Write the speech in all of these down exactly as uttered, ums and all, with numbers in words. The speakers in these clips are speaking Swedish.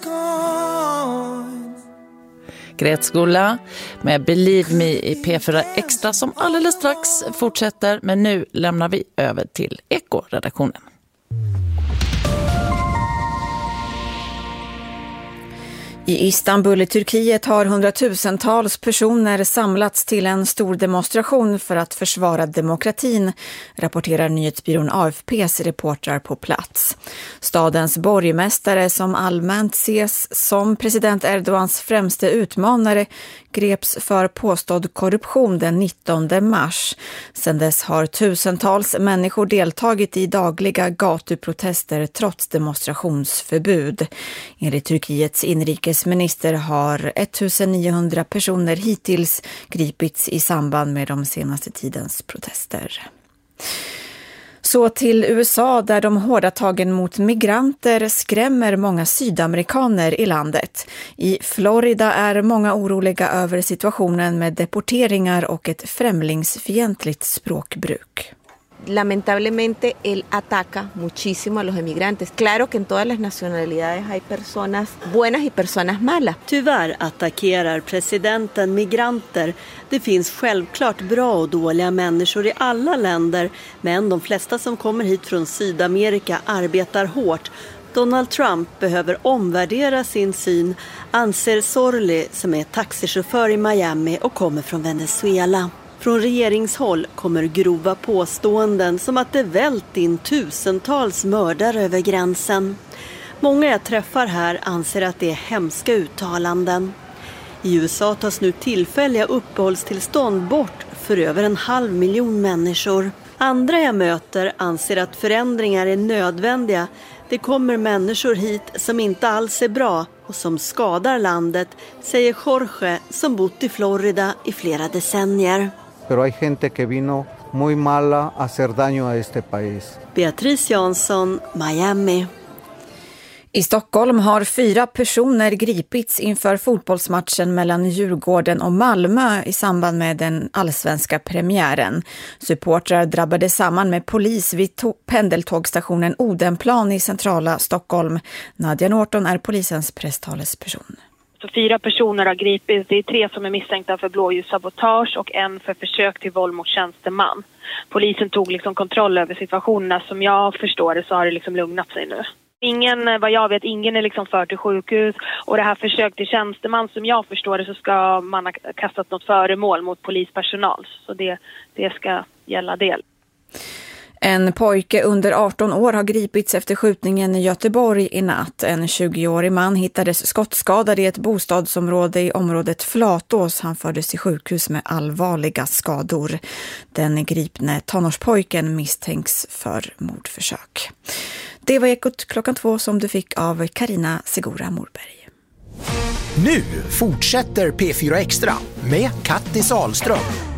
Grete Skola med Believe Me i P fyra Extra som alldeles strax fortsätter. Men nu lämnar vi över till Eko-redaktionen. I Istanbul i Turkiet har hundratusentals personer samlats till en stor demonstration för att försvara demokratin, rapporterar nyhetsbyrån A F P:s reportrar på plats. Stadens borgmästare, som allmänt ses som president Erdogans främste utmanare, greps för påstådd korruption den nittonde mars. Sedan dess har tusentals människor deltagit i dagliga gatuprotester trots demonstrationsförbud. Enligt Turkiets inrikesminister har ettusenniohundra personer hittills gripits i samband med de senaste tidens protester. Så till U S A, där de hårda tagen mot migranter skrämmer många sydamerikaner i landet. I Florida är många oroliga över situationen med deporteringar och ett främlingsfientligt språkbruk. Lamentablemente él ataca muchísimo a los emigrantes. Claro que en todas las nacionalidades hay personas buenas y personas malas. Tyvärr attackerar presidenten migranter. Det finns självklart bra och dåliga människor i alla länder, men de flesta som kommer hit från Sydamerika arbetar hårt. Donald Trump behöver omvärdera sin syn, anser Sorli, som är taxichaufför i Miami och kommer från Venezuela. Från regeringshåll kommer grova påståenden som att det vält in tusentals mördare över gränsen. Många jag träffar här anser att det är hemska uttalanden. I U S A tas nu tillfälliga uppehållstillstånd bort för över en halv miljon människor. Andra jag möter anser att förändringar är nödvändiga. Det kommer människor hit som inte alls är bra och som skadar landet, säger Jorge, som bott i Florida i flera decennier. Pero hay gente que vino muy mala a hacer daño a este país. Beatrice Jansson, Miami. I Stockholm har fyra personer gripits inför fotbollsmatchen mellan Djurgården och Malmö i samband med den allsvenska premiären. Supportrar drabbade samman med polis vid to- pendeltågstationen Odenplan i centrala Stockholm. Nadja Norton är polisens presstalesperson. Så fyra personer har gripits. Det är tre som är misstänkta för blåljussabotage och en för försök till våld mot tjänsteman. Polisen tog liksom kontroll över situationerna. Som jag förstår det så har det liksom lugnat sig nu. Ingen, vad jag vet, ingen är liksom för till sjukhus. Och det här försök till tjänsteman, som jag förstår det, så ska man ha kastat något föremål mot polispersonal. Så det, det ska gälla det. En pojke under arton år har gripits efter skjutningen i Göteborg i natt. En tjugoårig man hittades skottskadad i ett bostadsområde i området Flatås. Han fördes till sjukhus med allvarliga skador. Den gripne tonårspojken misstänks för mordförsök. Det var Ekot klockan två som du fick av Karina Segura Morberg. Nu fortsätter P fyra Extra med Kattis Ahlström.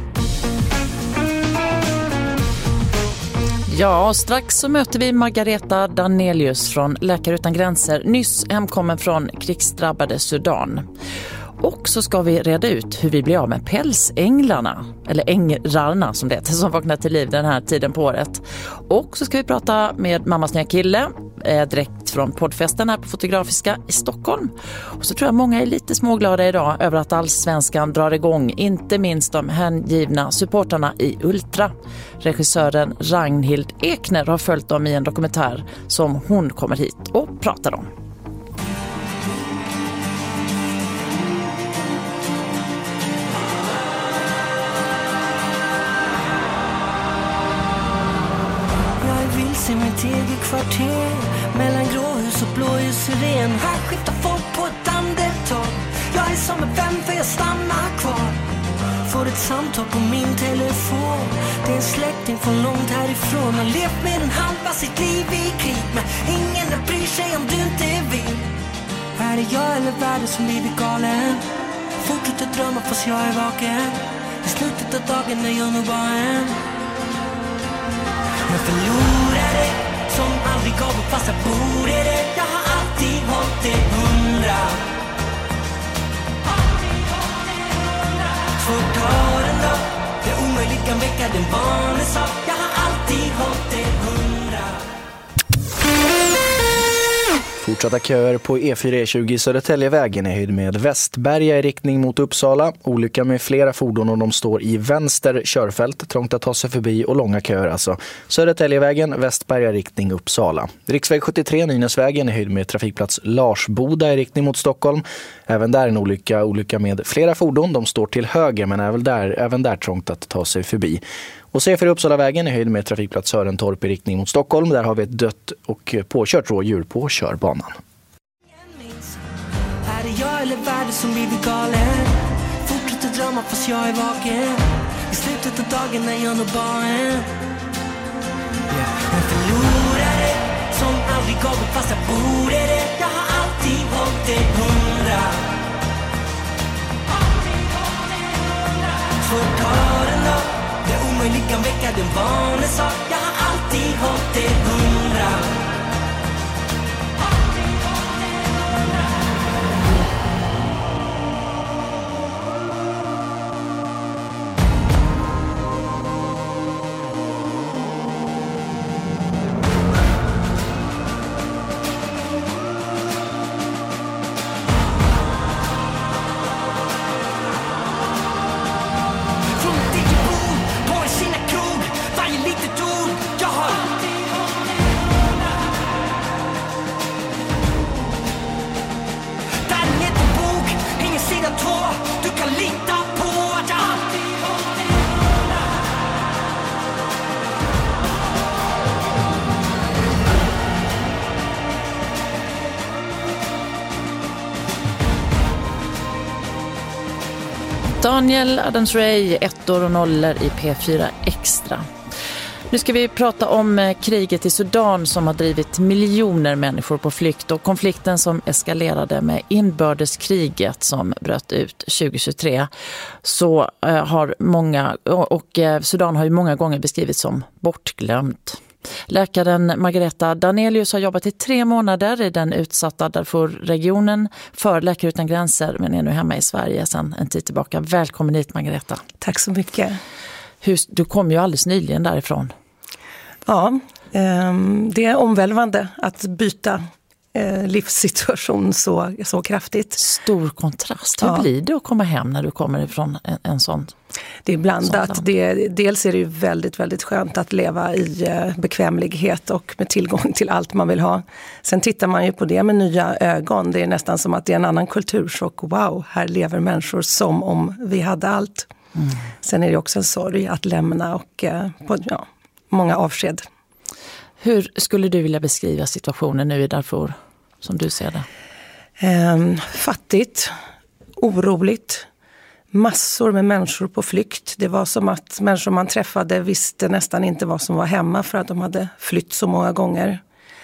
Ja, strax så möter vi Margareta Danelius från Läkare utan gränser, nyss hemkommen från krigsdrabbade Sudan. Och så ska vi reda ut hur vi blir av med pälsänglarna, eller ängrarna som det heter, som vaknar till liv den här tiden på året. Och så ska vi prata med mammas nya kille, eh, direkt från poddfesten här på Fotografiska i Stockholm. Och så tror jag många är lite småglada idag över att Allsvenskan drar igång, inte minst de hängivna supportarna i Ultra. Regissören Ragnhild Ekner har följt dem i en dokumentär som hon kommer hit och pratar om. I mitt eget kvarter, mellan gråhus och blåljusren. Här skiftar folk på ett andetag. Jag är som en vän för jag stannar kvar. Får ett samtal på min telefon. Det är en släkting från långt härifrån. Har levt med en halva sitt liv i krig, men ingen bryr sig om du inte vill. Är det jag eller världen som blivit galen? Fortsätter drömma fast jag är vaken. I slutet av dagen när jag nog bara en. Jag förlorade som aldrig gav upp fast jag borde det. Jag har alltid hållit det hundra. Svårt tar en dag. Det omöjligt kan väcka den vanliga sak. Jag har alltid hållit det hundra. Fortsatta köer på E fyra E tjugo Södertäljevägen i höjd med Västberga i riktning mot Uppsala. Olycka med flera fordon och de står i vänster körfält. Trångt att ta sig förbi och långa köer alltså. Södertäljevägen, Västberga i riktning Uppsala. Riksväg sjuttiotre Nynäsvägen i höjd med trafikplats Larsboda i riktning mot Stockholm. Även där en olycka, olycka med flera fordon. De står till höger men även där, även där trångt att ta sig förbi. Och C fyra Uppsalavägen i höjd med trafikplats Sörentorp i riktning mot Stockholm. Där har vi ett dött och påkört rådjur på körbanan. Är det jag eller världen som blivit galen? Fortsätter drömma fast jag är vaken. I slutet av dagen när jag når barnen. En förlorare som aldrig gav upp fast jag borde det. Jag har alltid hållit det hundra. För ta den då. Det omöjligt kan väcka den vanliga sak. Jag har alltid hållit det hundra. Daniel Adams-Ray, ettor och nollor i P fyra Extra. Nu ska vi prata om kriget i Sudan som har drivit miljoner människor på flykt och konflikten som eskalerade med inbördeskriget som bröt ut tjugohundratjugotre. Så eh, har många, och, och eh, Sudan har ju många gånger beskrivits som bortglömt. Läkaren Margareta Danelius har jobbat i tre månader i den utsatta Darfur-regionen för Läkare utan gränser men är nu hemma i Sverige sedan en tid tillbaka. Välkommen hit Margareta. Tack så mycket. Hur, du kom ju alldeles nyligen därifrån. Ja, det är omvälvande att byta livssituation så, så kraftigt. Stor kontrast. Hur ja. blir det att komma hem när du kommer ifrån en, en sån? Det är blandat. Det, dels är det ju väldigt, väldigt skönt att leva i bekvämlighet och med tillgång till allt man vill ha. Sen tittar man ju på det med nya ögon. Det är nästan som att det är en annan kulturchock. Wow, här lever människor som om vi hade allt. Mm. Sen är det också en sorg att lämna och på, ja, många avsked. Hur skulle du vilja beskriva situationen nu i Darfur som du ser det? Ehm, fattigt, oroligt, massor med människor på flykt. Det var som att människor man träffade visste nästan inte vad som var hemma för att de hade flytt så många gånger.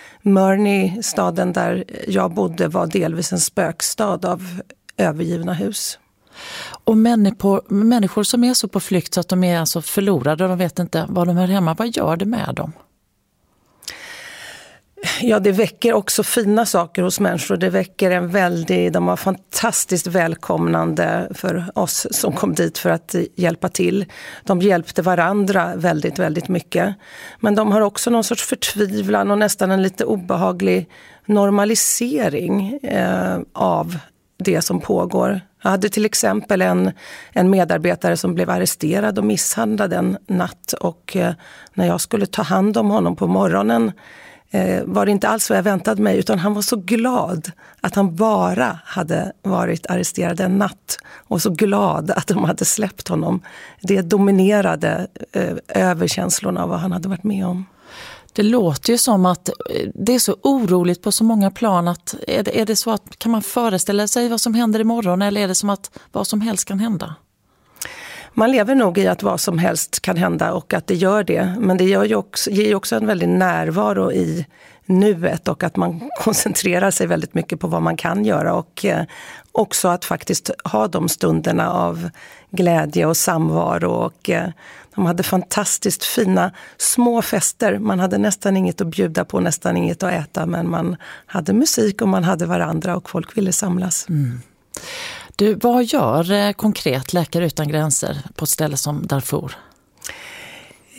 Mörni, staden där jag bodde, var delvis en spökstad av övergivna hus. Och människor, människor som är så på flykt så att de är alltså förlorade och de vet inte vad de är hemma, vad gör det med dem? Ja, det väcker också fina saker hos människor. Det väcker en väldigt, de var fantastiskt välkomnande för oss som kom dit för att hjälpa till. De hjälpte varandra väldigt, väldigt mycket. Men de har också någon sorts förtvivlan och nästan en lite obehaglig normalisering eh, av det som pågår. Jag hade till exempel en, en medarbetare som blev arresterad och misshandlad en natt. Och eh, när jag skulle ta hand om honom på morgonen Eh, var det inte alls vad jag väntade mig, utan han var så glad att han bara hade varit arresterad en natt och så glad att de hade släppt honom. Det dominerade eh, över känslorna av vad han hade varit med om. Det låter ju som att det är så oroligt på så många plan. Att är, det, är det så att kan man föreställa sig vad som händer imorgon eller är det som att vad som helst kan hända? Man lever nog i att vad som helst kan hända och att det gör det. Men det gör ju också, ger ju också en väldig närvaro i nuet och att man koncentrerar sig väldigt mycket på vad man kan göra. Och eh, också att faktiskt ha de stunderna av glädje och samvaro. Och eh, de hade fantastiskt fina små fester. Man hade nästan inget att bjuda på, nästan inget att äta. Men man hade musik och man hade varandra och folk ville samlas. Mm. Du, vad gör eh, konkret Läkare utan gränser på ett ställe som Darfur?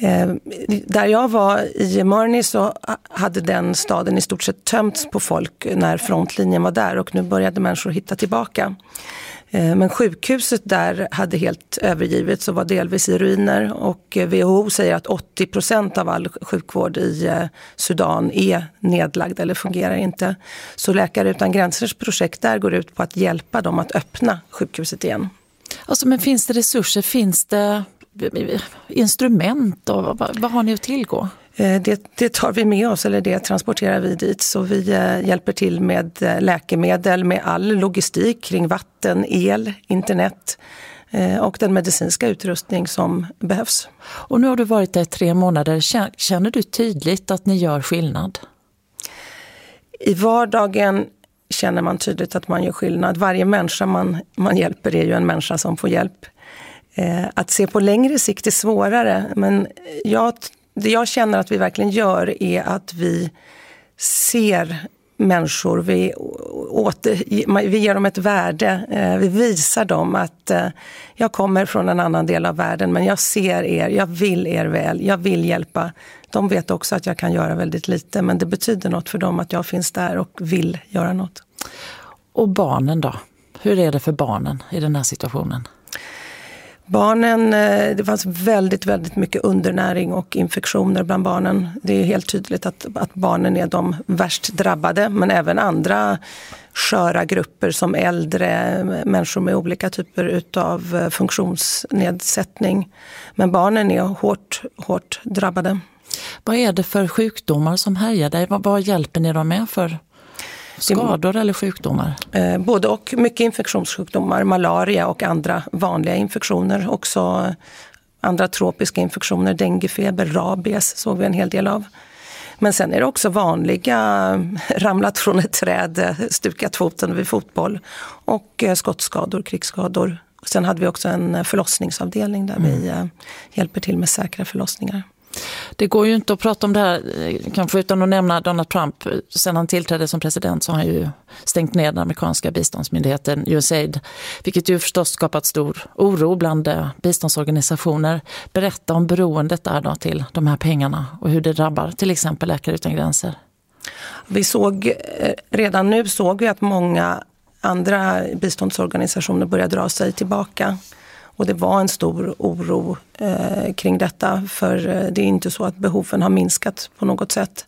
Eh, där jag var i Mörni så hade den staden i stort sett tömts på folk när frontlinjen var där och nu började människor hitta tillbaka. Eh, men sjukhuset där hade helt övergivits och var delvis i ruiner och W H O säger att åttio procent av all sjukvård i eh, Sudan är nedlagd eller fungerar inte. Så Läkare utan gränsers projekt där går ut på att hjälpa dem att öppna sjukhuset igen. Alltså, men finns det resurser, finns det instrument och vad, vad har ni att tillgå? Det, det tar vi med oss, eller det transporterar vi dit. Så vi hjälper till med läkemedel, med all logistik kring vatten, el, internet och den medicinska utrustning som behövs. Och nu har du varit där i tre månader. Känner du tydligt att ni gör skillnad? I vardagen känner man tydligt att man gör skillnad. Varje människa man, man hjälper är ju en människa som får hjälp. Eh, att se på längre sikt är svårare, men jag, det jag känner att vi verkligen gör är att vi ser människor, vi, åter, vi ger dem ett värde, eh, vi visar dem att eh, jag kommer från en annan del av världen men jag ser er, jag vill er väl, jag vill hjälpa. De vet också att jag kan göra väldigt lite, men det betyder något för dem att jag finns där och vill göra något. Och barnen då? Hur är det för barnen i den här situationen? Barnen, det fanns väldigt, väldigt mycket undernäring och infektioner bland barnen. Det är helt tydligt att, att barnen är de värst drabbade, men även andra sköra grupper som äldre, människor med olika typer av funktionsnedsättning. Men barnen är hårt, hårt drabbade. Vad är det för sjukdomar som härjar dig? Vad, vad hjälper ni dem med för skador eller sjukdomar? Eh, både och, mycket infektionssjukdomar, malaria och andra vanliga infektioner. Också andra tropiska infektioner, denguefeber, rabies såg vi en hel del av. Men sen är det också vanliga ramlat från ett träd, stukat foten vid fotboll och skottskador, krigsskador. Sen hade vi också en förlossningsavdelning där mm. vi eh, hjälper till med säkra förlossningar. Det går ju inte att prata om det här kanske utan att nämna Donald Trump. Sen han tillträdde som president så har han ju stängt ner den amerikanska biståndsmyndigheten U S A I D, vilket ju förstås skapat stor oro bland biståndsorganisationer. Berätta om beroendet där då till de här pengarna och hur det drabbar till exempel Läkare utan gränser. Vi såg, redan nu såg vi att många andra biståndsorganisationer började dra sig tillbaka. Och det var en stor oro eh, kring detta, för det är inte så att behoven har minskat på något sätt.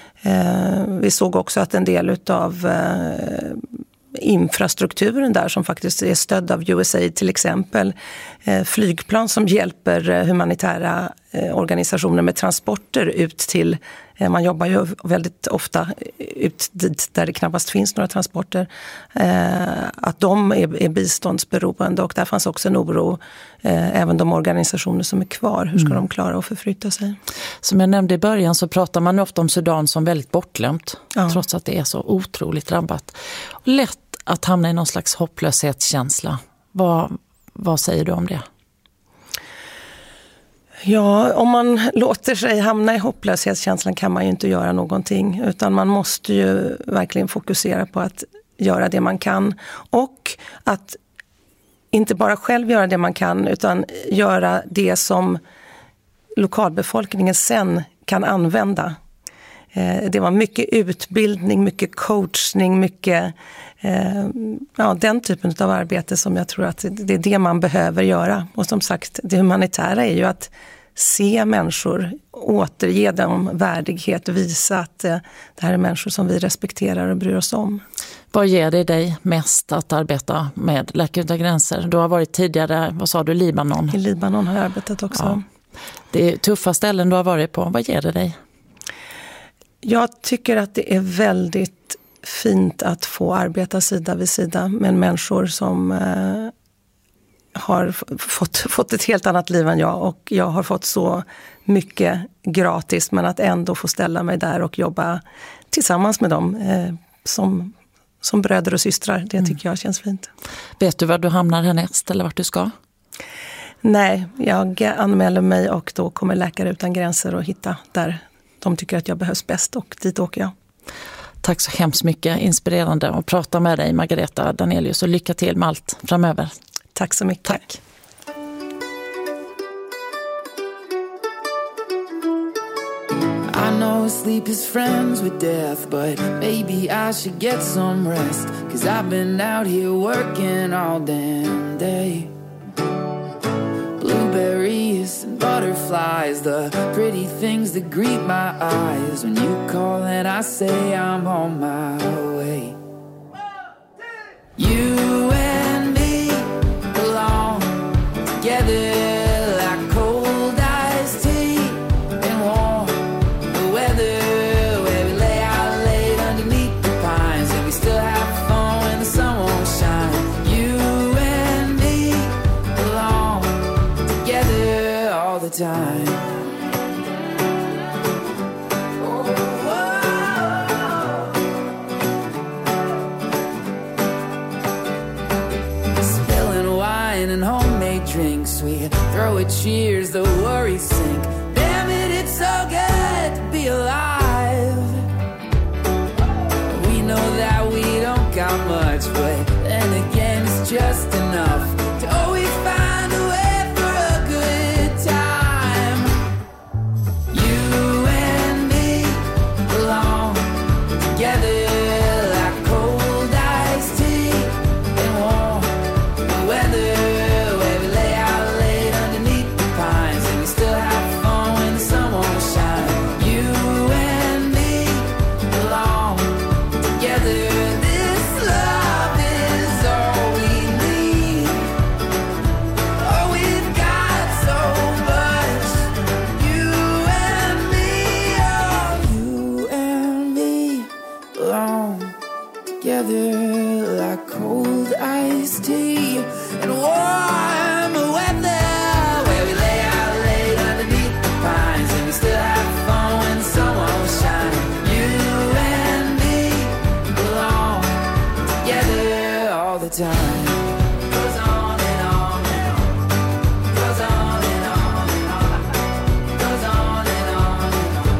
Eh, vi såg också att en del av eh, infrastrukturen där som faktiskt är stödd av U S A I D, till exempel eh, flygplan som hjälper eh, humanitära eh, organisationer med transporter ut till, eh, man jobbar ju väldigt ofta ut dit där det knappast finns några transporter, eh, att de är, är biståndsberoende, och där fanns också en oro, eh, även de organisationer som är kvar, hur ska mm. de klara att förflytta sig? Som jag nämnde i början så pratar man ofta om Sudan som väldigt bortglömt, ja. trots att det är så otroligt drabbat. Lätt att hamna i någon slags hopplöshetskänsla. Vad, vad säger du om det? Ja, om man låter sig hamna i hopplöshetskänslan kan man ju inte göra någonting. Utan man måste ju verkligen fokusera på att göra det man kan. Och att inte bara själv göra det man kan, utan göra det som lokalbefolkningen sen kan använda. Det var mycket utbildning, mycket coachning, mycket ja, den typen av arbete som jag tror att det är det man behöver göra. Och som sagt, det humanitära är ju att se människor, återge dem värdighet, visa att det här är människor som vi respekterar och bryr oss om. Vad ger det dig mest att arbeta med Läkare utan gränser? Du har varit tidigare, vad sa du, Libanon? I Libanon har jag arbetat också. Ja. Det är tuffa ställen du har varit på. Vad ger det dig? Jag tycker att det är väldigt fint att få arbeta sida vid sida med människor som eh, har fått, fått ett helt annat liv än jag, och jag har fått så mycket gratis, men att ändå få ställa mig där och jobba tillsammans med dem eh, som, som bröder och systrar, det tycker jag känns fint. Vet du var du hamnar härnäst eller vart du ska? Nej, jag anmäler mig och då kommer Läkare utan gränser att hitta där de tycker att jag behövs bäst, och dit åker jag. Tack så hemskt mycket, inspirerande att prata med dig, Margareta Danelius, och lycka till med allt framöver. Tack så mycket. Tack. know sleep is friends with death, but maybe I should get some rest, 'cause I've been out here working all damn day. Blueberries and butterflies, the pretty things that greet my eyes. When you call and I say I'm on my way. You and me belong together like cold iced tea and warm the weather, where we lay out late underneath the pines and we still have fun when the sun won't shine. You and me belong together all the time. And homemade drinks, we throw a cheers, the worries sink. Damn it, it's so good to be alive. We know that we don't got much, but then again it's just enough to always find a way for a good time. You and me belong together like cold iced tea and warm the weather. Like cold iced tea and warm weather, where we lay out late underneath the pines and we still have fun when the sun won't shine. You and me belong together all the time. Goes on and on and on. Goes on and on and on. Goes on and on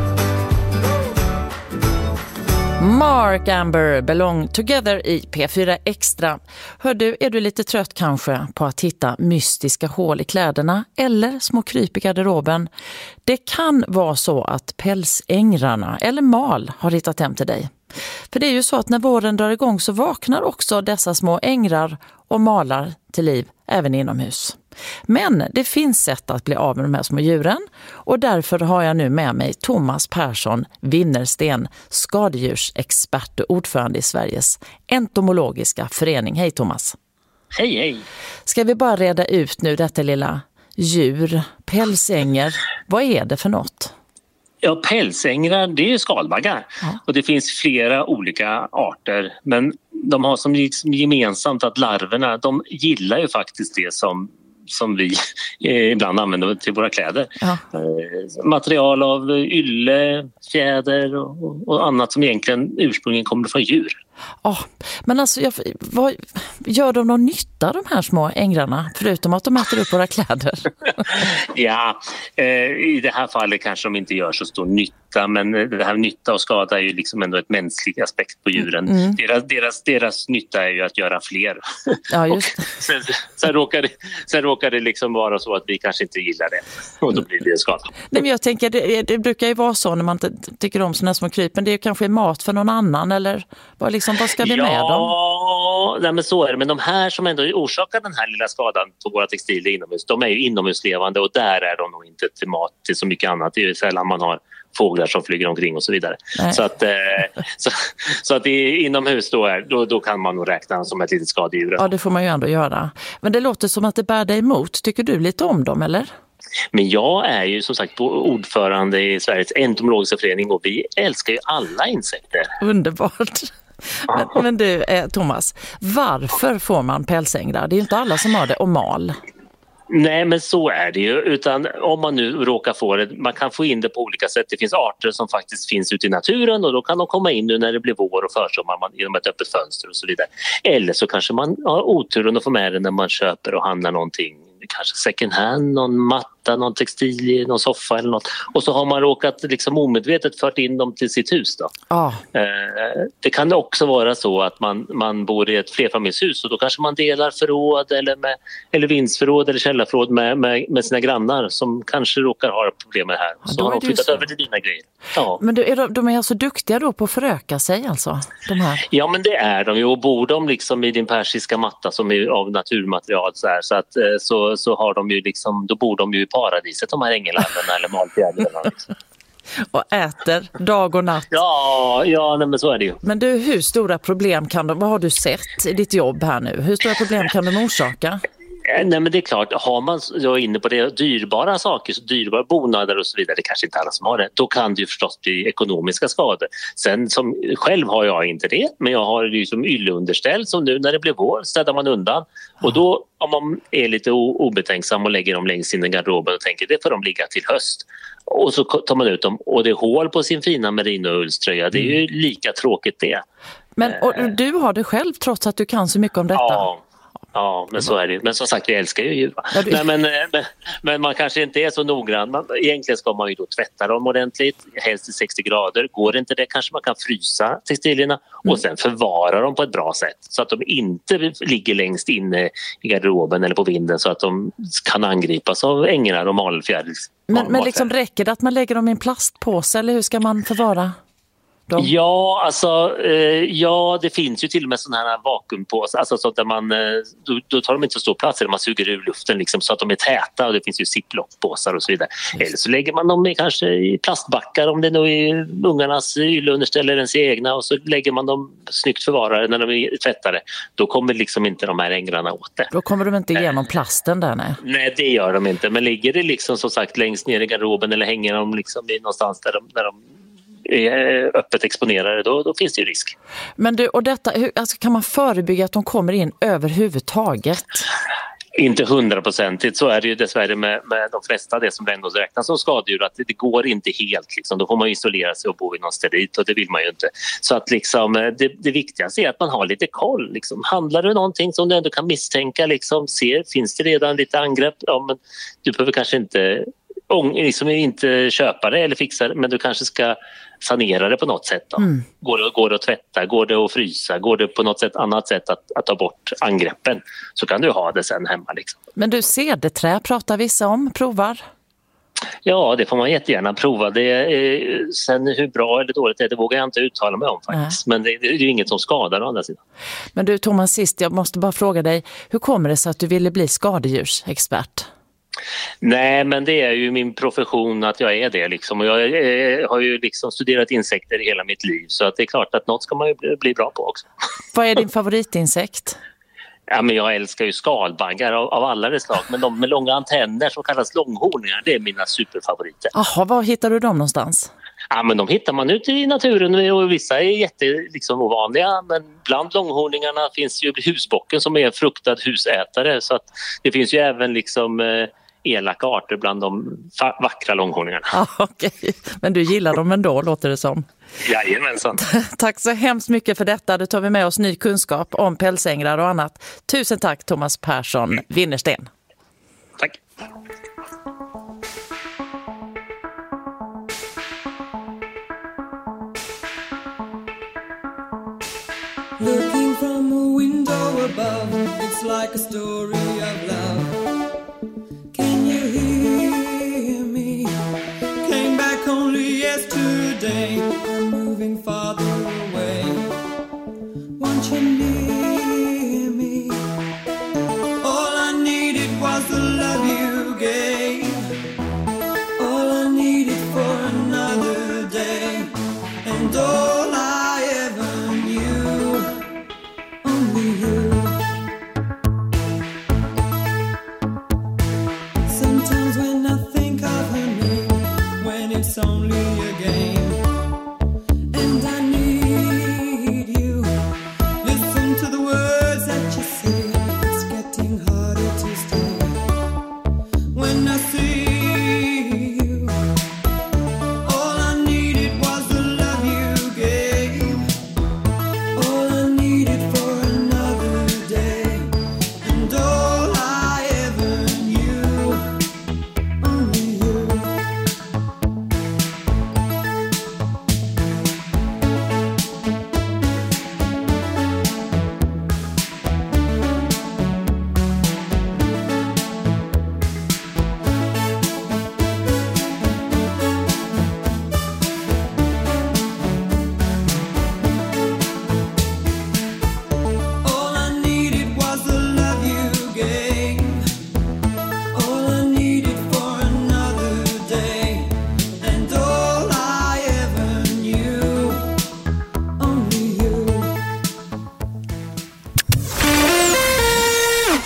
and on. Mark Amber, Belong Together i P fyra Extra. Hör du, är du lite trött kanske på att hitta mystiska hål i kläderna eller små kryp i garderoben? Det kan vara så att pälsängrarna eller mal har hittat hem till dig. För det är ju så att när våren drar igång så vaknar också dessa små ängrar och malar till liv även inomhus. Men det finns sätt att bli av med de här små djuren och därför har jag nu med mig Thomas Persson Winnersten, skadedjursexpert och ordförande i Sveriges entomologiska förening. Hej Thomas! Hej hej! Ska vi bara reda ut nu detta lilla djur, pälsänger, vad är det för något? Ja, pälsängrar, det är skalbaggar. Ja. Och det finns flera olika arter, men de har som gemensamt att larverna, de gillar ju faktiskt det som som vi eh, ibland använder till våra kläder. Ja. Eh, material av ylle, fjäder och, och annat som egentligen ursprungligen kommer från djur. Oh, men alltså, jag, vad, gör de någon nytta de här små ängrarna förutom att de äter upp våra kläder? Ja, eh, i det här fallet kanske de inte gör så stor nytta, men det här nytta och skada är ju liksom ändå ett mänskligt aspekt på djuren. Mm. Deras, deras, deras nytta är ju att göra fler. Ja, just. sen, sen, råkar det, sen råkar det liksom vara så att vi kanske inte gillar det och då blir det en skada. Nej, men jag tänker, det, det brukar ju vara så när man inte tycker om såna små krypen, det är kanske mat för någon annan eller vad, liksom, vad ska vi ja, med dem? Ja, nej, men så är det. Men de här som ändå orsakar den här lilla skadan på våra textilier inomhus, de är ju inomhuslevande och där är de nog inte till mat till så mycket annat. Det är ju sällan man har fåglar som flyger omkring och så vidare. Så att, eh, så, så att det är inomhus då, är, då, då kan man nog räkna som ett litet skadedjur. Ja, det får man ju ändå göra. Men det låter som att det bär dig emot. Tycker du lite om dem, eller? Men jag är ju som sagt ordförande i Sveriges entomologiska förening och vi älskar ju alla insekter. Underbart. Men, men du, eh, Thomas, varför får man pälsängrar? Det är ju inte alla som har det och mal. Nej, men så är det ju. Utan om man nu råkar få det, man kan få in det på olika sätt. Det finns arter som faktiskt finns ute i naturen och då kan de komma in nu när det blir vår och försommar man, genom ett öppet fönster och så vidare. Eller så kanske man har oturen att få med det när man köper och handlar någonting. Kanske second hand, någon matta tvätta någon textil i någon soffa eller något. Och så har man råkat liksom omedvetet fört in dem till sitt hus då. Ah. Eh, det kan också vara så att man, man bor i ett flerfamiljshus och då kanske man delar förråd eller, med, eller vindsförråd eller källarförråd med, med, med sina grannar som kanske råkar ha problem med det här. Ja, så har de flyttat över till dina grejer. Ja. Men är de, de är alltså duktiga då på att föröka sig alltså? De här. Ja, men det är de ju, och bor de liksom i din persiska matta som är av naturmaterial så här, så att så, så har de ju liksom, då bor de ju i paradiset, de här ängelarverna eller malfjärilarna liksom. Och äter dag och natt. Ja, ja nej, men så är det ju. Men du, hur stora problem kan de, vad har du sett i ditt jobb här nu? Hur stora problem kan de orsaka? Nej, men det är klart, har man, jag är inne på det, dyrbara saker, så dyrbara bonader och så vidare, det kanske inte alla som har det, då kan det ju förstås bli ekonomiska skador. Sen som själv har jag inte det, men jag har ju som ylleunderställ som nu när det blir vår städar man undan. Och då om man är lite obetänksam och lägger dem längst in i garderoben och tänker det får de ligga till höst. Och så tar man ut dem och det är hål på sin fina merino-ullströja, det är ju lika tråkigt det. Men och du har det själv trots att du kan så mycket om detta? Ja. Ja, men så är det. Men som sagt, vi älskar ju djur. Ja, du... Nej, men, men, men man kanske inte är så noggrann. Man, egentligen ska man ju då tvätta dem ordentligt, helst i sextio grader. Går det inte det kanske man kan frysa textilierna och mm. sen förvara dem på ett bra sätt. Så att de inte ligger längst inne i garderoben eller på vinden så att de kan angripas av änglar och malfjäril. Men, men liksom räcker det att man lägger dem i en plastpåse eller hur ska man förvara? De... Ja, alltså, eh, ja, det finns ju till och med sådana här vakuumpåsar, alltså så där man, eh, då, då tar de inte så stor plats, eller man suger ur luften liksom, så att de är täta och det finns ju ziplockpåsar och så vidare. Yes. Eller så lägger man dem i, kanske i plastbackar om det nu är ungarnas ylleunderställ eller ens egna och så lägger man dem snyggt förvarade när de är tvättade. Då kommer liksom inte de här änglarna åt det. Då kommer de inte igenom plasten där, nej? Nej, det gör de inte, men ligger det liksom som sagt längst ner i garderoben eller hänger de liksom i någonstans där de, där de är öppet exponerade, då, då finns det ju risk. Men du, och detta, hur, alltså, kan man förebygga att de kommer in överhuvudtaget? Inte hundraprocentigt, så är det ju dessvärre med, med de flesta det som ändå räknas som skadedjur, att det, det går inte helt liksom. Då får man isolera sig och bo i någon sterilt och det vill man ju inte. Så att liksom, det, det viktigaste är att man har lite koll liksom. Handlar det någonting som du ändå kan misstänka liksom, ser, finns det redan lite angrepp? Ja, men du behöver kanske inte liksom inte köpa det eller fixa det, men du kanske ska sanera det på något sätt då. Mm. Går det, går det att tvätta, går det att frysa, går det på något sätt, annat sätt att, att ta bort angreppen, så kan du ha det sen hemma liksom. Men du, cederträ pratar vissa om, provar? Ja, det får man jättegärna prova. Det är, sen hur bra eller dåligt det är, det vågar jag inte uttala mig om faktiskt. Nej. Men det, det är ju inget som skadar å andra sidan. Men du Thomas, sist, jag måste bara fråga dig, hur kommer det sig att du ville bli skadedjursexpert? Nej, men det är ju min profession att jag är det liksom. Och jag är, har ju liksom studerat insekter i hela mitt liv, så att det är klart att något ska man ju bli, bli bra på också. Vad är din favoritinsekt? Ja, men jag älskar ju skalbaggar av, av alla dess slag, men de med långa antenner som kallas långhorningar, det är mina superfavoriter. Jaha, var hittar du dem någonstans? Ja, men de hittar man ute i naturen och vissa är jätte liksom ovanliga, men bland långhorningarna finns ju husbocken som är en fruktad husätare, så att det finns ju även liksom eh, elaka arter bland de fa- vackra långhorningarna. Ja, okej. Men du gillar dem ändå, låter det som. Jajamensan. Tack så hemskt mycket för detta. Då tar vi med oss ny kunskap om pälsänglar och annat. Tusen tack Thomas Persson Winnersten. Tack. Looking from a window above, it's like a story of love. Can you hear me? Came back only yesterday. I'm moving farther away. Won't you near me? All I needed was the love you gave. All I needed for another day. And all I ever knew, only you.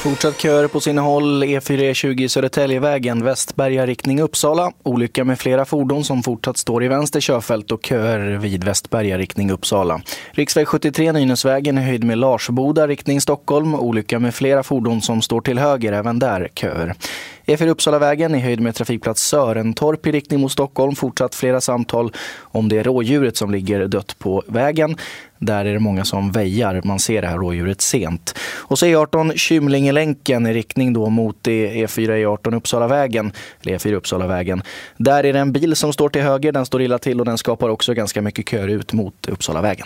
Fortsatt köer på sina håll, E fyra E tjugo Södertäljevägen, Västberga riktning Uppsala. Olycka med flera fordon som fortsatt står i vänster körfält och köer vid Västberga riktning Uppsala. Riksväg sjuttiotre Nynäsvägen i höjd med Larsboda riktning Stockholm. Olycka med flera fordon som står till höger, även där köer. E fyra Uppsalavägen i höjd med trafikplats Sörentorp i riktning mot Stockholm. Fortsatt flera samtal om det rådjuret som ligger dött på vägen. Där är det många som väjar. Man ser det här rådjuret sent. Och så E arton Kymlingelänken i riktning då mot E fyra E arton Uppsalavägen. Eller E fyra Uppsalavägen. Där är det en bil som står till höger. Den står illa till och den skapar också ganska mycket köer ut mot Uppsalavägen.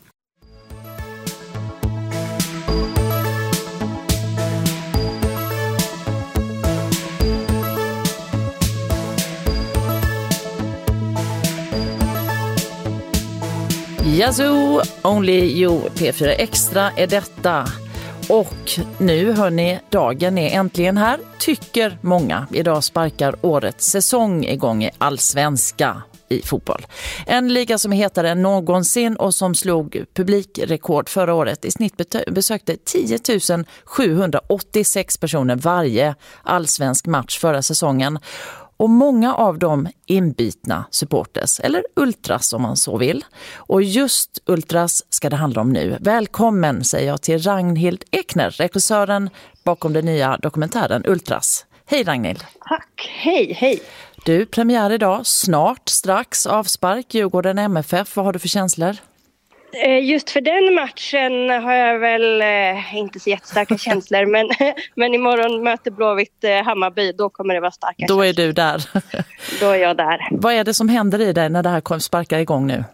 Yazoo, Only You, P fyra Extra är detta. Och nu hörni, dagen är äntligen här, tycker många. Idag sparkar årets säsong igång i Allsvenska i fotboll. En liga som är hetare än någonsin och som slog publikrekord förra året. I snitt besökte tio tusen sjuhundraåttiosex personer varje allsvensk match förra säsongen. Och många av dem inbitna supporters, eller ultras om man så vill. Och just ultras ska det handla om nu. Välkommen säger jag till Ragnhild Ekner, regissören bakom den nya dokumentären Ultras. Hej Ragnhild. Tack, hej, hej. Du, premiär idag, snart, strax, avspark, Djurgården M F F. Vad har du för känslor? Just för den matchen har jag väl eh, inte så jättestarka känslor, men, men imorgon möter Blåvitt eh, Hammarby, då kommer det vara starka Då är känslor. du där. Då är jag där. Vad är det som händer i dig när det här kommer sparka igång nu?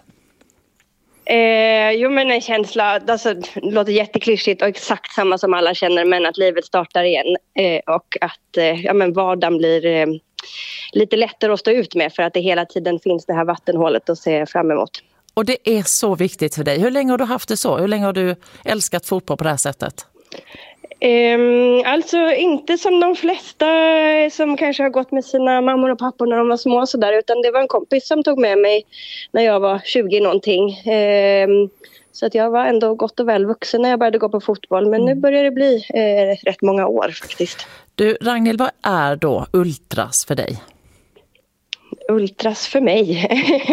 Eh, jo men en känsla, alltså, det låter jätteklyschigt och exakt samma som alla känner, men att livet startar igen eh, och att eh, ja, men vardagen blir eh, lite lättare att stå ut med för att det hela tiden finns det här vattenhålet att se fram emot. Och det är så viktigt för dig. Hur länge har du haft det så? Hur länge har du älskat fotboll på det här sättet? Um, alltså inte som de flesta som kanske har gått med sina mammor och pappor när de var små och så där, utan det var en kompis som tog med mig när jag var tjugo någonting. Um, så att jag var ändå gott och väl vuxen när jag började gå på fotboll, men nu börjar det bli uh, rätt många år faktiskt. Du Ragnhild, vad är då ultras för dig? Ultras för mig.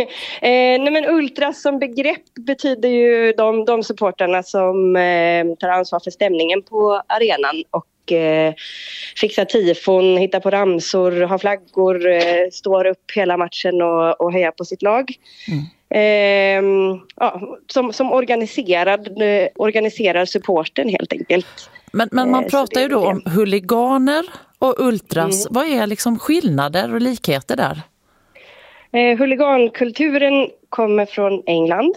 eh, nej men ultras som begrepp betyder ju de, de supporterna som eh, tar ansvar för stämningen på arenan och eh, fixar tifon, hittar på ramsor, har flaggor, eh, står upp hela matchen och, och hejar på sitt lag. Mm. Eh, ja, som, som organiserad, eh, organiserar supporten helt enkelt. Men, men man eh, pratar ju då om huliganer och ultras. Mm. Vad är liksom skillnader och likheter där? Eh, huligankulturen kommer från England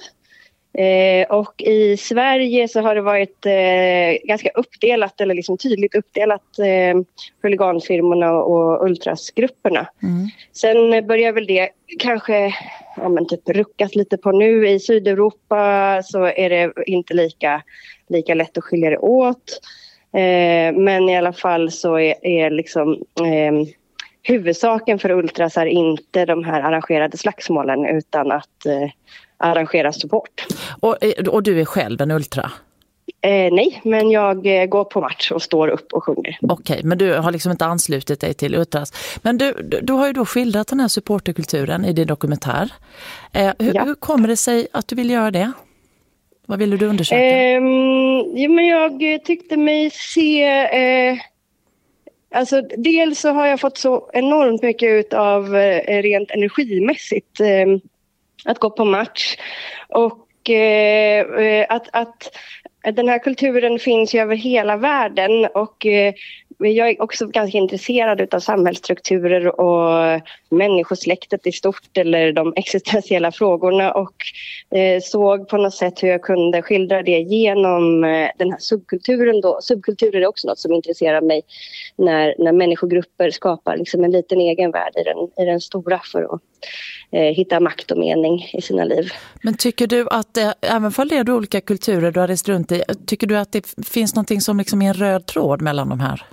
eh, och i Sverige så har det varit eh, ganska uppdelat eller liksom tydligt uppdelat eh, huliganfirmorna och ultrasgrupperna. Mm. Sen börjar väl det kanske ja, men typ ruckas lite på nu. I Sydeuropa så är det inte lika, lika lätt att skilja det åt. Eh, men i alla fall så är, är liksom... Eh, huvudsaken för ultras är inte de här arrangerade slagsmålen utan att eh, arrangera support. Och, och du är själv en ultra? Eh, nej, men jag eh, går på match och står upp och sjunger. Okej, men du har liksom inte anslutit dig till ultras. Men du, du, du har ju då skildrat den här supporterkulturen i din dokumentär. Eh, hur, ja. hur kommer det sig att du vill göra det? Vad ville du undersöka? Eh, ja, men jag tyckte mig se... Eh, Alltså, dels så har jag fått så enormt mycket ut av eh, rent energimässigt eh, att gå på match. Och eh, att, att den här kulturen finns ju över hela världen och eh, jag är också ganska intresserad av samhällsstrukturer och människosläktet i stort eller de existentiella frågorna och eh, såg på något sätt hur jag kunde skildra det genom eh, den här subkulturen då. Subkulturer är också något som intresserar mig när, när människogrupper skapar liksom en liten egen värld i den, i den stora för att eh, hitta makt och mening i sina liv. Men tycker du att, eh, även för det är olika kulturer du har rest runt i, tycker du att det finns någonting som liksom är en röd tråd mellan de här?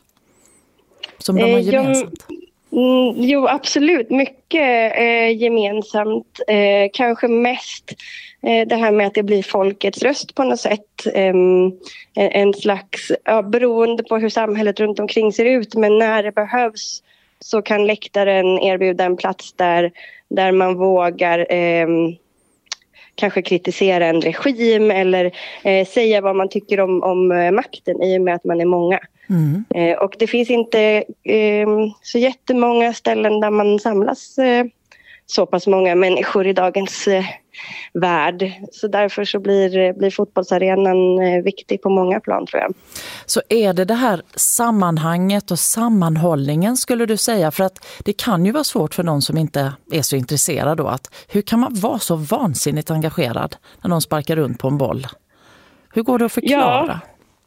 Som de har gemensamt? Jo, jo absolut. Mycket eh, gemensamt. Eh, kanske mest Eh, det här med att det blir folkets röst på något sätt. Eh, en, en slags, ja, beroende på hur samhället runt omkring ser ut. Men när det behövs så kan läktaren erbjuda en plats där, där man vågar eh, kanske kritisera en regim eller eh, säga vad man tycker om, om eh, makten i och med att man är många. Mm. Eh, och det finns inte eh, så jättemånga ställen där man samlas eh, så pass många människor i dagens eh, värld. Så därför så blir, blir fotbollsarenan eh, viktig på många plan, tror jag. Så är det det här sammanhanget och sammanhållningen, skulle du säga? För att det kan ju vara svårt för någon som inte är så intresserad då. Att, hur kan man vara så vansinnigt engagerad när någon sparkar runt på en boll? Hur går det att förklara? Ja.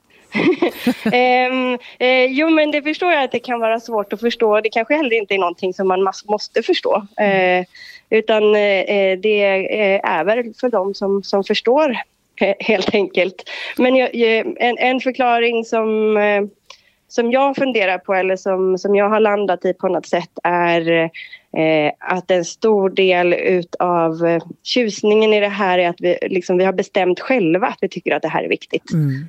um, eh, jo, men det förstår jag att det kan vara svårt att förstå. Det kanske heller inte är någonting som man måste förstå. Uh, utan uh, det är väl för dem som, som förstår, uh, helt enkelt. Men uh, en, en förklaring som, uh, som jag funderar på, eller som, som jag har landat i på något sätt, är uh, att en stor del utav uh, tjusningen i det här är att vi, liksom, vi har bestämt själva att vi tycker att det här är viktigt. Mm.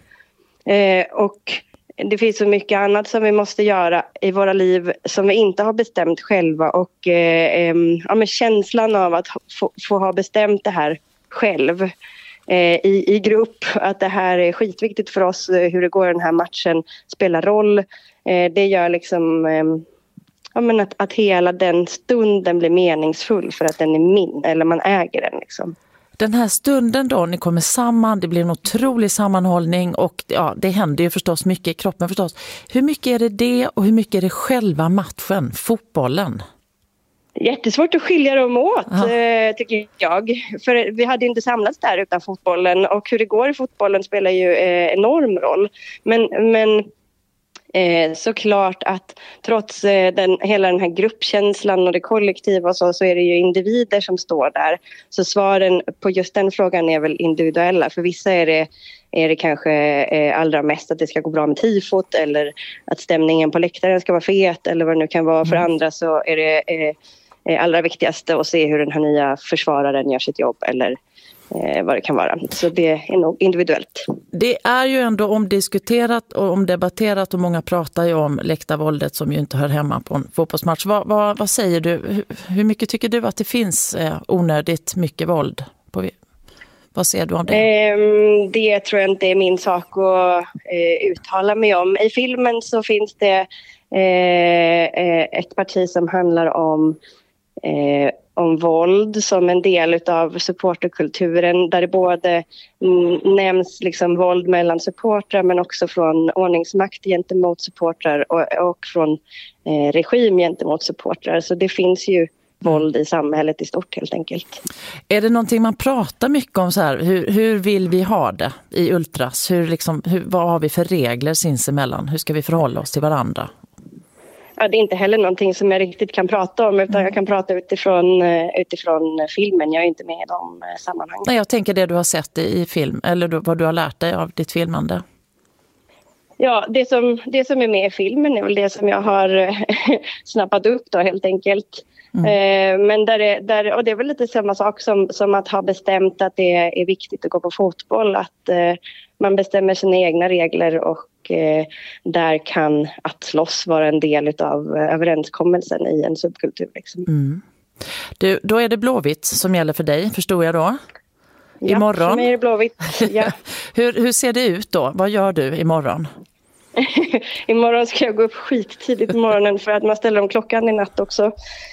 Eh, och det finns så mycket annat som vi måste göra i våra liv som vi inte har bestämt själva, och eh, eh, ja, men känslan av att få, få ha bestämt det här själv eh, i, i grupp, att det här är skitviktigt för oss, hur det går i den här matchen spelar roll, eh, det gör liksom eh, ja, men att, att hela den stunden blir meningsfull för att den är min, eller man äger den liksom. Den här stunden då, ni kommer samman, det blir en otrolig sammanhållning och ja, det händer ju förstås mycket i kroppen förstås. Hur mycket är det det och hur mycket är det själva matchen, fotbollen? Jättesvårt att skilja dem åt, ja. Tycker jag. För vi hade ju inte samlats där utan fotbollen, och hur det går i fotbollen spelar ju eh, enorm roll. Men... men Eh, såklart att trots eh, den, hela den här gruppkänslan och det kollektiva och så, så är det ju individer som står där. Så svaren på just den frågan är väl individuella. För vissa är det, är det kanske eh, allra mest att det ska gå bra med tifot, eller att stämningen på läktaren ska vara fet, eller vad det nu kan vara. För andra så är det eh, allra viktigaste att se hur den här nya försvararen gör sitt jobb, eller Eh, vad det kan vara. Så det är nog individuellt. Det är ju ändå omdiskuterat och omdebatterat, och många pratar ju om läktarvåldet som ju inte hör hemma på en fotbollsmatch. Vad, vad, vad säger du? Hur, hur mycket tycker du att det finns eh, onödigt mycket våld? På, vad ser du om det? Eh, det tror jag inte är min sak att eh, uttala mig om. I filmen så finns det eh, ett parti som handlar om eh, om våld som en del av supporterkulturen, där det både nämns liksom våld mellan supportrar, men också från ordningsmakt gentemot supportrar och, och från eh, regim gentemot supportrar. Så det finns ju våld i samhället i stort, helt enkelt. Är det någonting man pratar mycket om så här? Hur, hur vill vi ha det i Ultras? Hur, liksom, hur, vad har vi för regler sinsemellan? Hur ska vi förhålla oss till varandra? Ja, det är inte heller någonting som jag riktigt kan prata om, utan jag kan prata utifrån, utifrån filmen. Jag är inte med i de sammanhangen. Nej, jag tänker det du har sett i film, eller vad du har lärt dig av ditt filmande. Ja, det som, det som är med i filmen är väl det som jag har snappat upp då, helt enkelt. Mm. Eh, men där är, där, och det är väl lite samma sak som, som att ha bestämt att det är viktigt att gå på fotboll. Att eh, man bestämmer sina egna regler, och eh, där kan att slåss vara en del av överenskommelsen i en subkultur. Liksom. Mm. Du, då är det blåvitt som gäller för dig, förstår jag då? Ja, imorgon. För mig är det blåvitt. Ja. hur, hur ser det ut då? Vad gör du imorgon? Imorgon ska jag gå upp skittidigt på morgonen för att man ställer om klockan i natt också.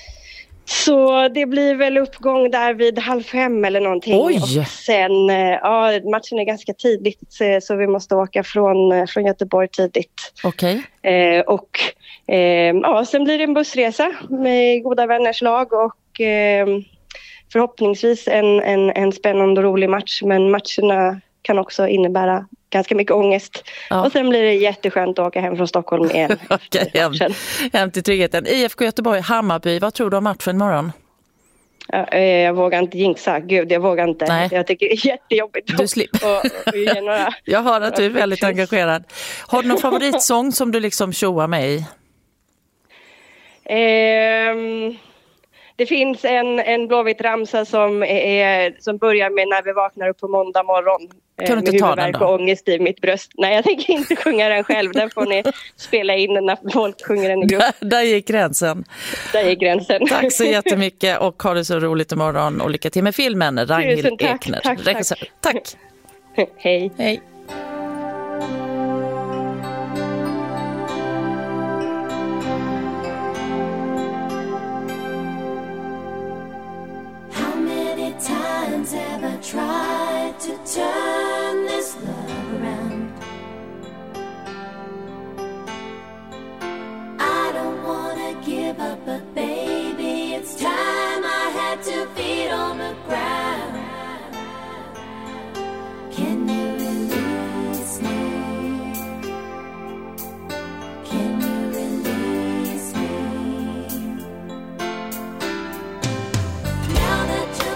Så det blir väl uppgång där vid halv fem eller någonting. Oj. Och sen, ja, matchen är ganska tidigt, så vi måste åka från, från Göteborg tidigt. Okej. Eh, och eh, ja, sen blir det en bussresa med goda vänners lag, och eh, förhoppningsvis en, en, en spännande och rolig match. Men matcherna kan också innebära ganska mycket ångest. Ja. Och sen blir det jätteskönt att åka hem från Stockholm igen. Okej, hem, hem till tryggheten. I F K Göteborg, Hammarby, vad tror du om matchen imorgon? Ja, jag vågar inte jinxa. Gud, jag vågar inte. Nej. Jag tycker det är jättejobbigt. Du slipper. Och, och ge några, jag hör att du är väldigt engagerad. Har du någon favoritsång som du liksom tjoar med i? Um, det finns en, en blåvit ramsa som, är, som börjar med när vi vaknar upp på måndag morgon. Kan du inte ta den då? Och ångest i mitt bröst. Nej, jag tänker inte sjunga den själv. Den får ni spela in när folk sjunger den i grupp. Där, där gick gränsen. Där gick gränsen. Tack så jättemycket och ha det så roligt imorgon. Och lycka till med filmen. Ragnhild tack, Ekner. Tack, tack. tack. Hej. Hej. Times have I tried to turn this love around? I don't wanna give up, but baby, it's time I had two feet on the ground. Can you release me? Can you release me? Now that you're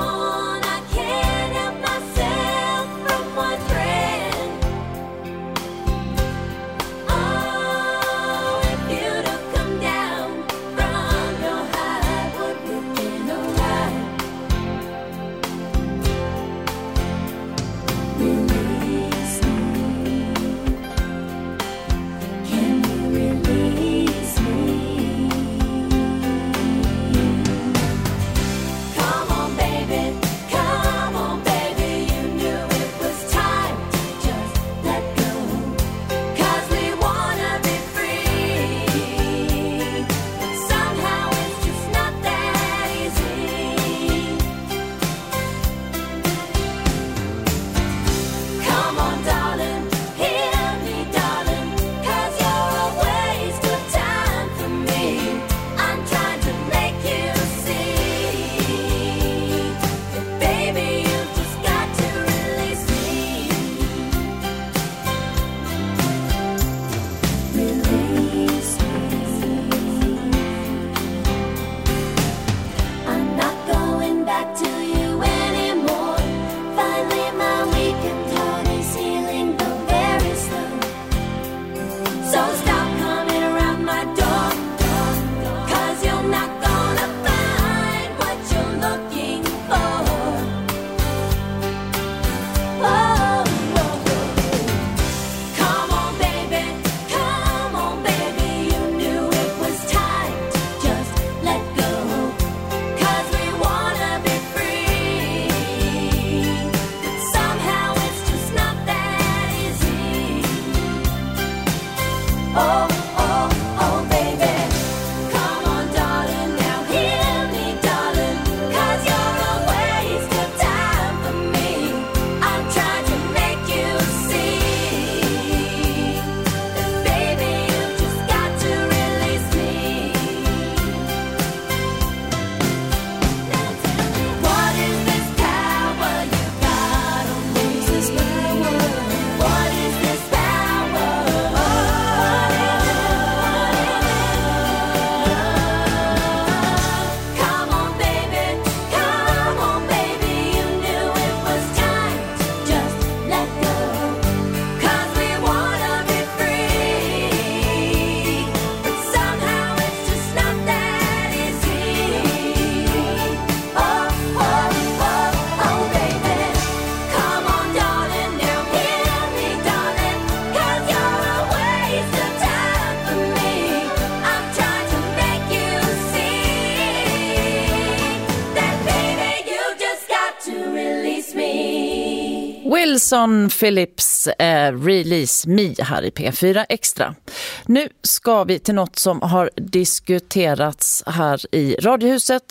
Wilson Phillips eh, Release Me här i P fyra Extra. Nu ska vi till något som har diskuterats här i Radiohuset.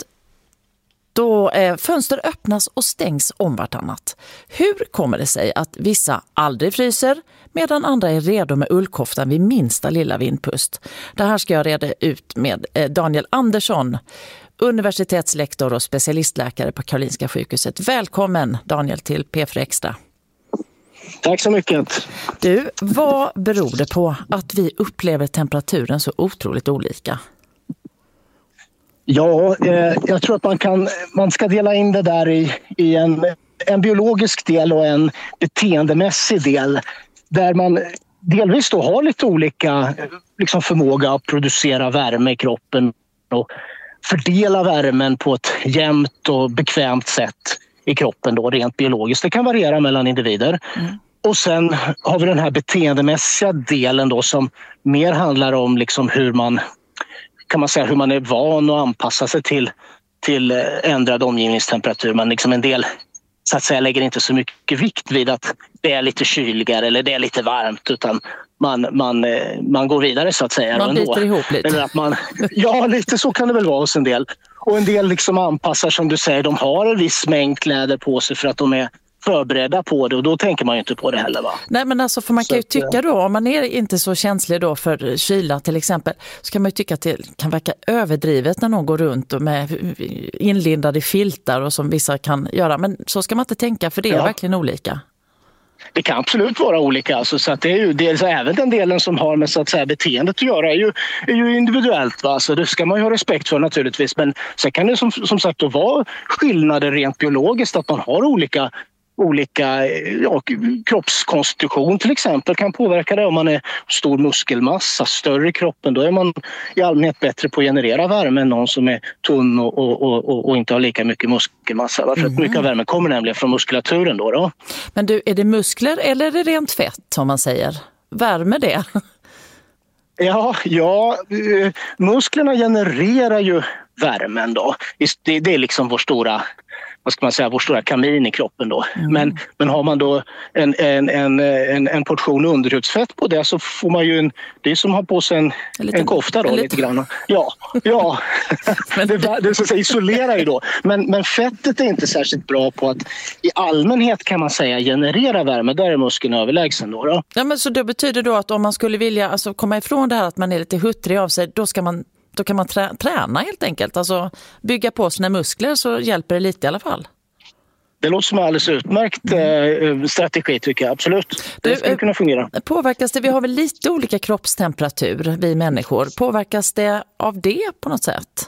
Då eh, fönster öppnas och stängs om vartannat. Hur kommer det sig att vissa aldrig fryser medan andra är redo med ullkoftan vid minsta lilla vindpust? Det här ska jag reda ut med eh, Daniel Andersson, universitetslektor och specialistläkare på Karolinska sjukhuset. Välkommen Daniel till P fyra Extra. Tack så mycket. Du, vad beror det på att vi upplever temperaturen så otroligt olika? Ja, eh, jag tror att man, kan, man ska dela in det där i, i en, en biologisk del och en beteendemässig del. Där man delvis då har lite olika liksom förmåga att producera värme i kroppen och fördela värmen på ett jämnt och bekvämt sätt i kroppen då, rent biologiskt. Det kan variera mellan individer. Mm. Och sen har vi den här beteendemässiga delen då som mer handlar om liksom hur man kan man säga hur man är van att anpassa sig till, till ändrad omgivningstemperatur. Man liksom en del så att säga lägger inte så mycket vikt vid att det är lite kyligare eller det är lite varmt, utan man, man, man går vidare så att säga. Man biter ihop lite. Eller att man, ja, lite så kan det väl vara hos en del. Och en del liksom anpassar, som du säger, de har en viss mängd kläder på sig för att de är förberedda på det, och då tänker man ju inte på det heller, va? Nej, men alltså, för man kan ju tycka då, om man är inte så känslig då för kyla till exempel, så kan man ju tycka att det kan verka överdrivet när någon går runt och med inlindade filtar och som vissa kan göra, men så ska man inte tänka, för det är ja. verkligen olika. Det kan absolut vara olika, alltså, så att det är ju dels även den delen som har med så att säga beteendet att göra är ju, är ju individuellt, va? Så det ska man ju ha respekt för naturligtvis, men sen kan det som, som sagt då vara skillnader rent biologiskt, att man har olika olika ja, kroppskonstitution till exempel kan påverka det. Om man är stor muskelmassa, större i kroppen, då är man i allmänhet bättre på att generera värme än någon som är tunn och, och, och, och inte har lika mycket muskelmassa. För mm. att mycket av värmen kommer nämligen från muskulaturen då, då. Men du, är det muskler eller är det rent fett som man säger? Värme det? Ja, ja, musklerna genererar ju värmen då. Det, det är liksom vår stora, vad ska man säga, vår stora kamin i kroppen då. Mm. Men, men har man då en, en, en, en, en portion underhudsfett på det, så får man ju en, det är som att ha på sig en, en, en kofta då, en lite grann. Ja, ja. det, det så att säga, isolerar ju då. Men, men fettet är inte särskilt bra på att i allmänhet kan man säga generera värme. Där är muskeln överlägsen då, då. Ja, men så det betyder då att om man skulle vilja alltså, komma ifrån det här att man är lite huttrig av sig, då ska man Då kan man trä- träna helt enkelt. Alltså bygga på sina muskler, så hjälper det lite i alla fall. Det låter som en alldeles utmärkt eh, strategi tycker jag, absolut. Det du, skulle kunna fungera. Påverkas det, vi har väl lite olika kroppstemperatur, vi människor. Påverkas det av det på något sätt?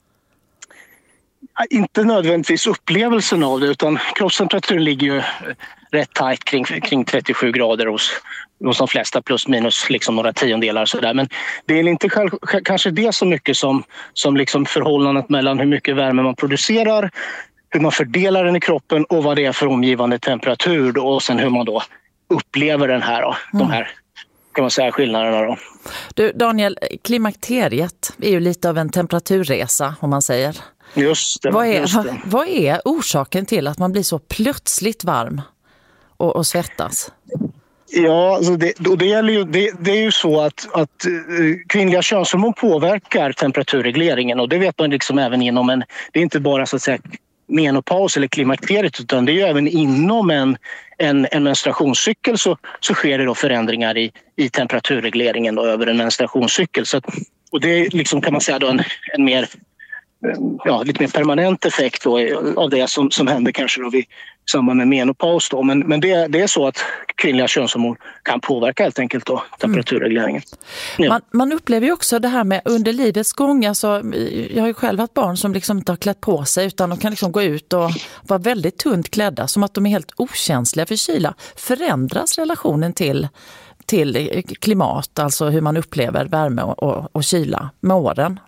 Inte nödvändigtvis upplevelsen av det, utan kroppstemperaturen ligger ju rätt tajt kring, kring trettiosju grader hos, hos de flesta, plus minus liksom några tiondelar sådär. Men det är inte själv, kanske det så mycket som, som liksom förhållandet mellan hur mycket värme man producerar, hur man fördelar den i kroppen och vad det är för omgivande temperatur då, och sen hur man då upplever den här, då, mm. de här kan man säga skillnaderna då. Du Daniel, klimakteriet är ju lite av en temperaturresa om man säger. Just det. Vad är, just det. Vad, vad är orsaken till att man blir så plötsligt varm och, och svettas? Ja, alltså det, och det, gäller ju, det, det är ju så att, att kvinnliga könshormon påverkar temperaturregleringen, och det vet man liksom även inom en, det är inte bara så att säga menopaus eller klimakteriet, utan det är ju även inom en, en, en menstruationscykel så, så sker det då förändringar i, i temperaturregleringen då, över en menstruationscykel. Så att, och det är liksom, kan man säga då en, en mer ja, lite mer permanent effekt då, av det som, som händer kanske då vid samband med menopaus då. Men, men det, det är så att kvinnliga könshormon kan påverka helt enkelt då temperaturregleringen. Ja. Man, man upplever ju också det här med under livets gång. Alltså, jag har ju själv haft barn som liksom inte har klätt på sig, utan de kan liksom gå ut och vara väldigt tunt klädda, som att de är helt okänsliga för kyla. Förändras relationen till, till klimat, alltså hur man upplever värme och, och, och kyla med åren?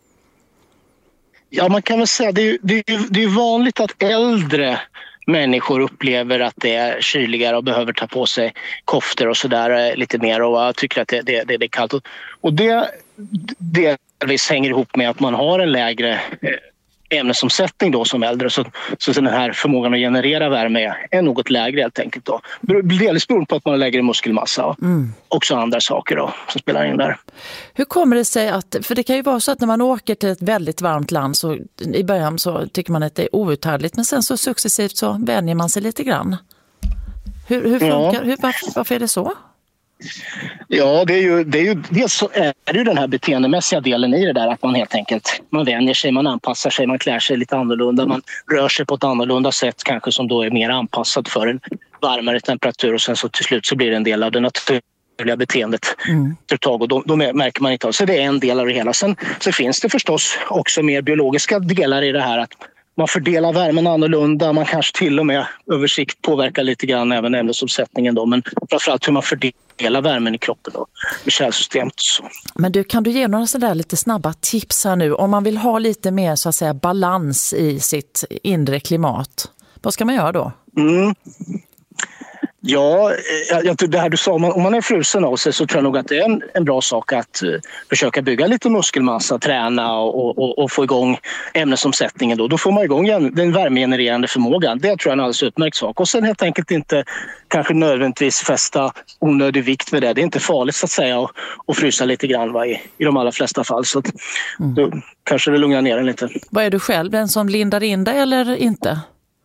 Ja, man kan väl säga det är, det är, det är vanligt att äldre människor upplever att det är kyligare och behöver ta på sig koftor och sådär lite mer, och tycker att det, det, det, det är kallt. Och det, det hänger ihop med att man har en lägre ämnesomsättning då som äldre, så, så den här förmågan att generera värme är något lägre helt enkelt då. Delvis beroende på att man har lägre muskelmassa och mm. också andra saker då som spelar in där. Hur kommer det sig att, för det kan ju vara så att när man åker till ett väldigt varmt land så i början så tycker man att det är outhärdligt, men sen så successivt så vänjer man sig lite grann. Hur, hur funkar, ja. hur, varför, varför är det så? Ja, det är ju, det är ju, dels så är det ju den här beteendemässiga delen i det där, att man helt enkelt, man vänjer sig, man anpassar sig, man klär sig lite annorlunda, man rör sig på ett annorlunda sätt kanske som då är mer anpassat för en varmare temperatur, och sen så till slut så blir det en del av det naturliga beteendet mm. ett tag, och då, då märker man inte av. Så det är en del av det hela. Sen så finns det förstås också mer biologiska delar i det här, att man fördelar värmen annorlunda. Man kanske till och med över sikt påverkar lite grann även ämnesomsättningen då. Men framförallt hur man fördelar värmen i kroppen då, med kärlsystemet. Så. Men du, kan du ge några sådär lite snabba tips här nu? Om man vill ha lite mer så att säga balans i sitt inre klimat. Vad ska man göra då? Mm. Ja, jag, det här du sa, om man, om man är frusen av sig så tror jag nog att det är en, en bra sak att uh, försöka bygga lite muskelmassa, träna och, och, och få igång ämnesomsättningen. Då. Då får man igång den värmegenererande förmågan. Det tror jag är en alldeles utmärkt sak. Och sen helt enkelt inte kanske nödvändigtvis fästa onödig vikt med det. Det är inte farligt så att säga att, att frysa lite grann va, i, i de allra flesta fall. Så att, mm. då kanske det lugnar ner en lite. Vad är du själv, den som lindar in dig eller inte?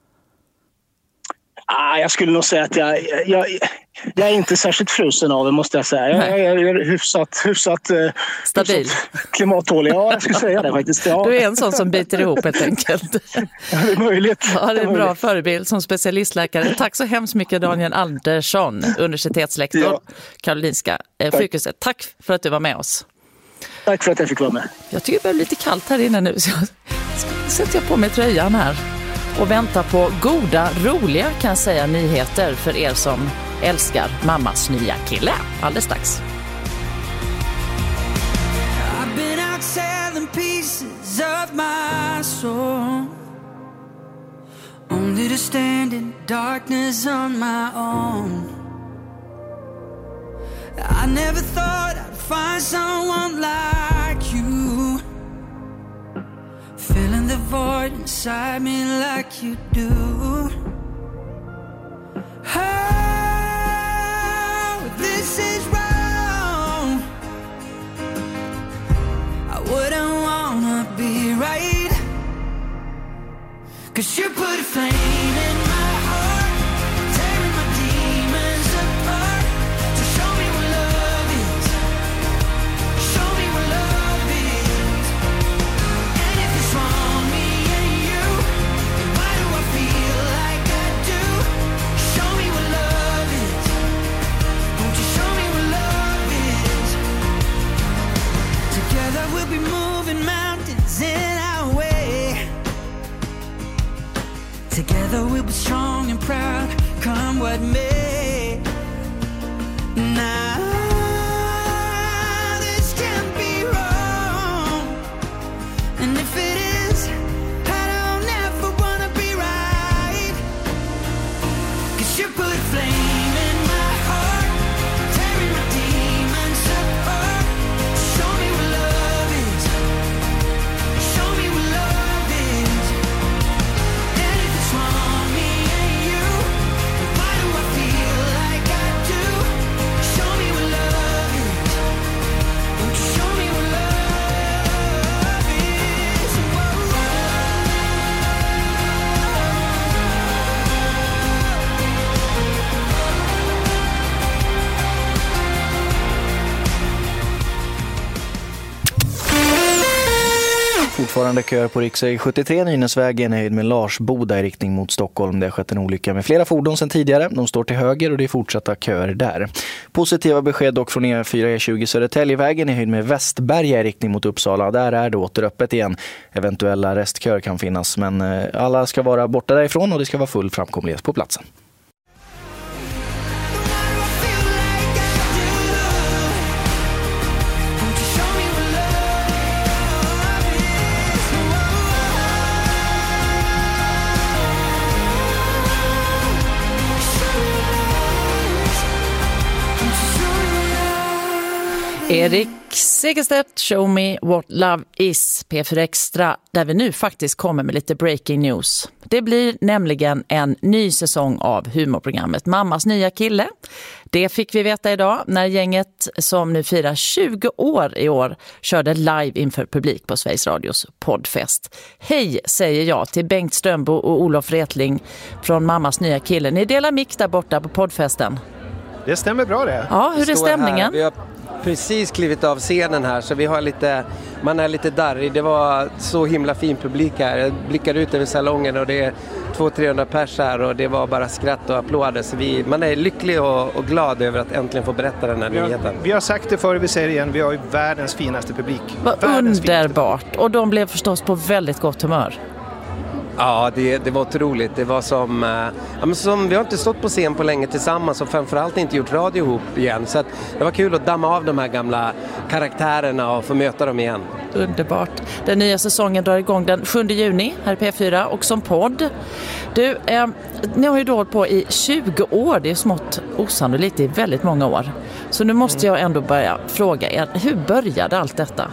Ah, jag skulle nog säga att jag, jag, jag är inte särskilt frusen av det, måste jag säga. Jag, jag är hyfsat, hyfsat stabil. Hyfsat klimattålig. Ja, jag skulle säga det faktiskt. Ja. Du är en sån som biter ihop helt enkelt. Ja, det är möjligt. Ja, det är en bra förebild som specialistläkare. Tack så hemskt mycket Daniel Andersson, universitetslektor, ja. Karolinska eh, sjukhuset. Tack för att du var med oss. Tack för att jag fick vara med. Jag tycker det är lite kallt här inne nu så jag sätter jag på mig tröjan här. Och vänta på goda, roliga kan jag säga nyheter för er som älskar mammas nya kille. Alldeles strax. I've been out selling pieces of my soul, only to stand in darkness on my own. I never thought I'd find someone like you, filling the void inside me like you do. Oh, this is wrong. I wouldn't wanna be right, 'cause you put a flame in my heart, tearing my demons apart. So show me what love is, show me what love is. And if it's wrong, me and you, why do I feel like I do? Show me what love is, won't you show me what love is? Together we'll be moving mountains in our way. Together we'll be strong and proud, come what may. Now this can't be wrong, and if it is, I don't ever wanna be right. 'Cause you put flame in my heart, tearing my demons apart. Show me what love is, show me what love is. And if it's wrong, me and you, why do I feel like I do? Show me what love is, won't you show me what love is? Whoa. Fortfarande kör på riksväg sjuttiotre Nynäsvägen i höjd med Larsboda i riktning mot Stockholm. Det har skett en olycka med flera fordon sedan tidigare. De står till höger och det är fortsatta köer där. Positiva besked dock från E fyra E tjugo Södertäljevägen i höjd med Västberga i riktning mot Uppsala. Där är det åter öppet igen. Eventuella restköer kan finnas, men alla ska vara borta därifrån och det ska vara full framkomlighet på platsen. Erik Segerstedt, Show Me What Love Is, P fyra Extra, där vi nu faktiskt kommer med lite breaking news. Det blir nämligen en ny säsong av humorprogrammet Mammas nya kille. Det fick vi veta idag när gänget som nu firar tjugo år i år körde live inför publik på Sveriges Radios poddfest. Hej säger jag till Bengt Strömbo och Olof Retling från Mammas nya kille. Ni delar mick där borta på poddfesten. Det stämmer bra det. Ja, hur är stämningen? Vi har precis klivit av scenen här så vi har lite, man är lite darrig. Det var så himla fin publik här. Jag blickar ut över salongen och det är två till trehundra pers här och det var bara skratt och applåder. Så vi, man är lycklig och, och glad över att äntligen få berätta den här vi har, nyheten. Vi har sagt det förr, vi säger det igen. Vi har ju världens finaste publik. Vad underbart. Och de blev förstås på väldigt gott humör. Ja, det, det var otroligt. Det var som, eh, ja, men som, vi har inte stått på scen på länge tillsammans och framförallt inte gjort radio ihop igen. Så att det var kul att damma av de här gamla karaktärerna och få möta dem igen. Underbart. Den nya säsongen drar igång den sjunde juni här i P fyra och som podd. Du, eh, ni har ju då hållit på i tjugo år. Det är smått osannolikt, det är väldigt många år. Så nu måste jag ändå börja fråga er, hur började allt detta?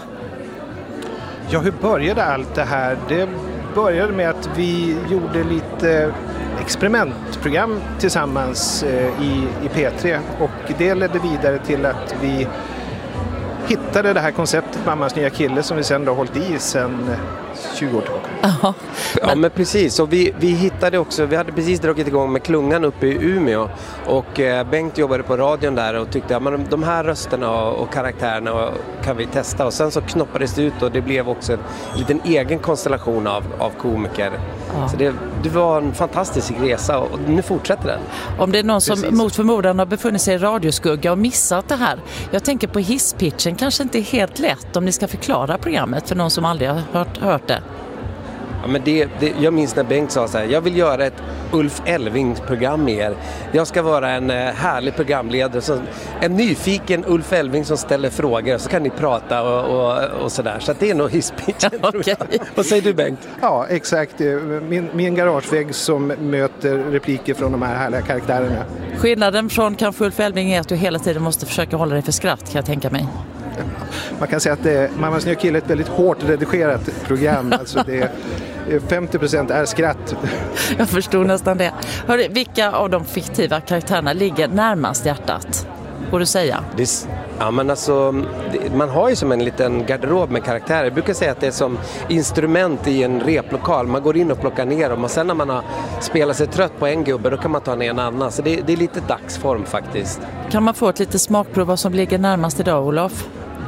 Ja, hur började allt det här? Det började med att vi gjorde lite experimentprogram tillsammans i, i P tre och det ledde vidare till att vi hittade det här konceptet Mammas nya kille som vi sedan har hållit i sedan tjugo år tillbaka. Ja, men... men precis. Och vi, vi hittade också, vi hade precis dragit igång med Klungan uppe i Umeå och eh, Bengt jobbade på radion där och tyckte att ja, de här rösterna och, och karaktärerna kan vi testa och sen så knoppades det ut och det blev också en liten egen konstellation av, av komiker. Ja. Så det, det var en fantastisk resa och nu fortsätter den. Om det är någon som precis. mot förmodan har befunnit sig i radioskugga och missat det här. Jag tänker på hisspitchen, kanske inte helt lätt om ni ska förklara programmet för någon som aldrig har hört, hört det. Ja, men det, det, jag minns när Bengt sa så här, jag vill göra ett Ulf Elving-program med er. Jag ska vara en eh, härlig programledare, så, en nyfiken Ulf Elving som ställer frågor så kan ni prata och, och, och sådär. Så att det är nog hisspitchen. Okay. Vad säger du Bengt? Ja, exakt. Min, min garagevägg som möter repliker från de här härliga karaktärerna. Skillnaden från kanske Ulf Elving är att du hela tiden måste försöka hålla dig för skratt, kan jag tänka mig. Man kan säga att det, Mammas nya kille är ett väldigt hårt redigerat program. Alltså det är, femtio procent är skratt. Jag förstår nästan det. Hörru, vilka av de fiktiva karaktärerna ligger närmast hjärtat? Går du säga? Det, ja, men alltså, det, man har ju som en liten garderob med karaktärer. Jag brukar säga att det är som instrument i en replokal. Man går in och plockar ner dem och sen när man har spelat sig trött på en gubbe då kan man ta ner en annan. Så det, det är lite dagsform faktiskt. Kan man få ett litet smakprov vad som ligger närmast idag, Olof?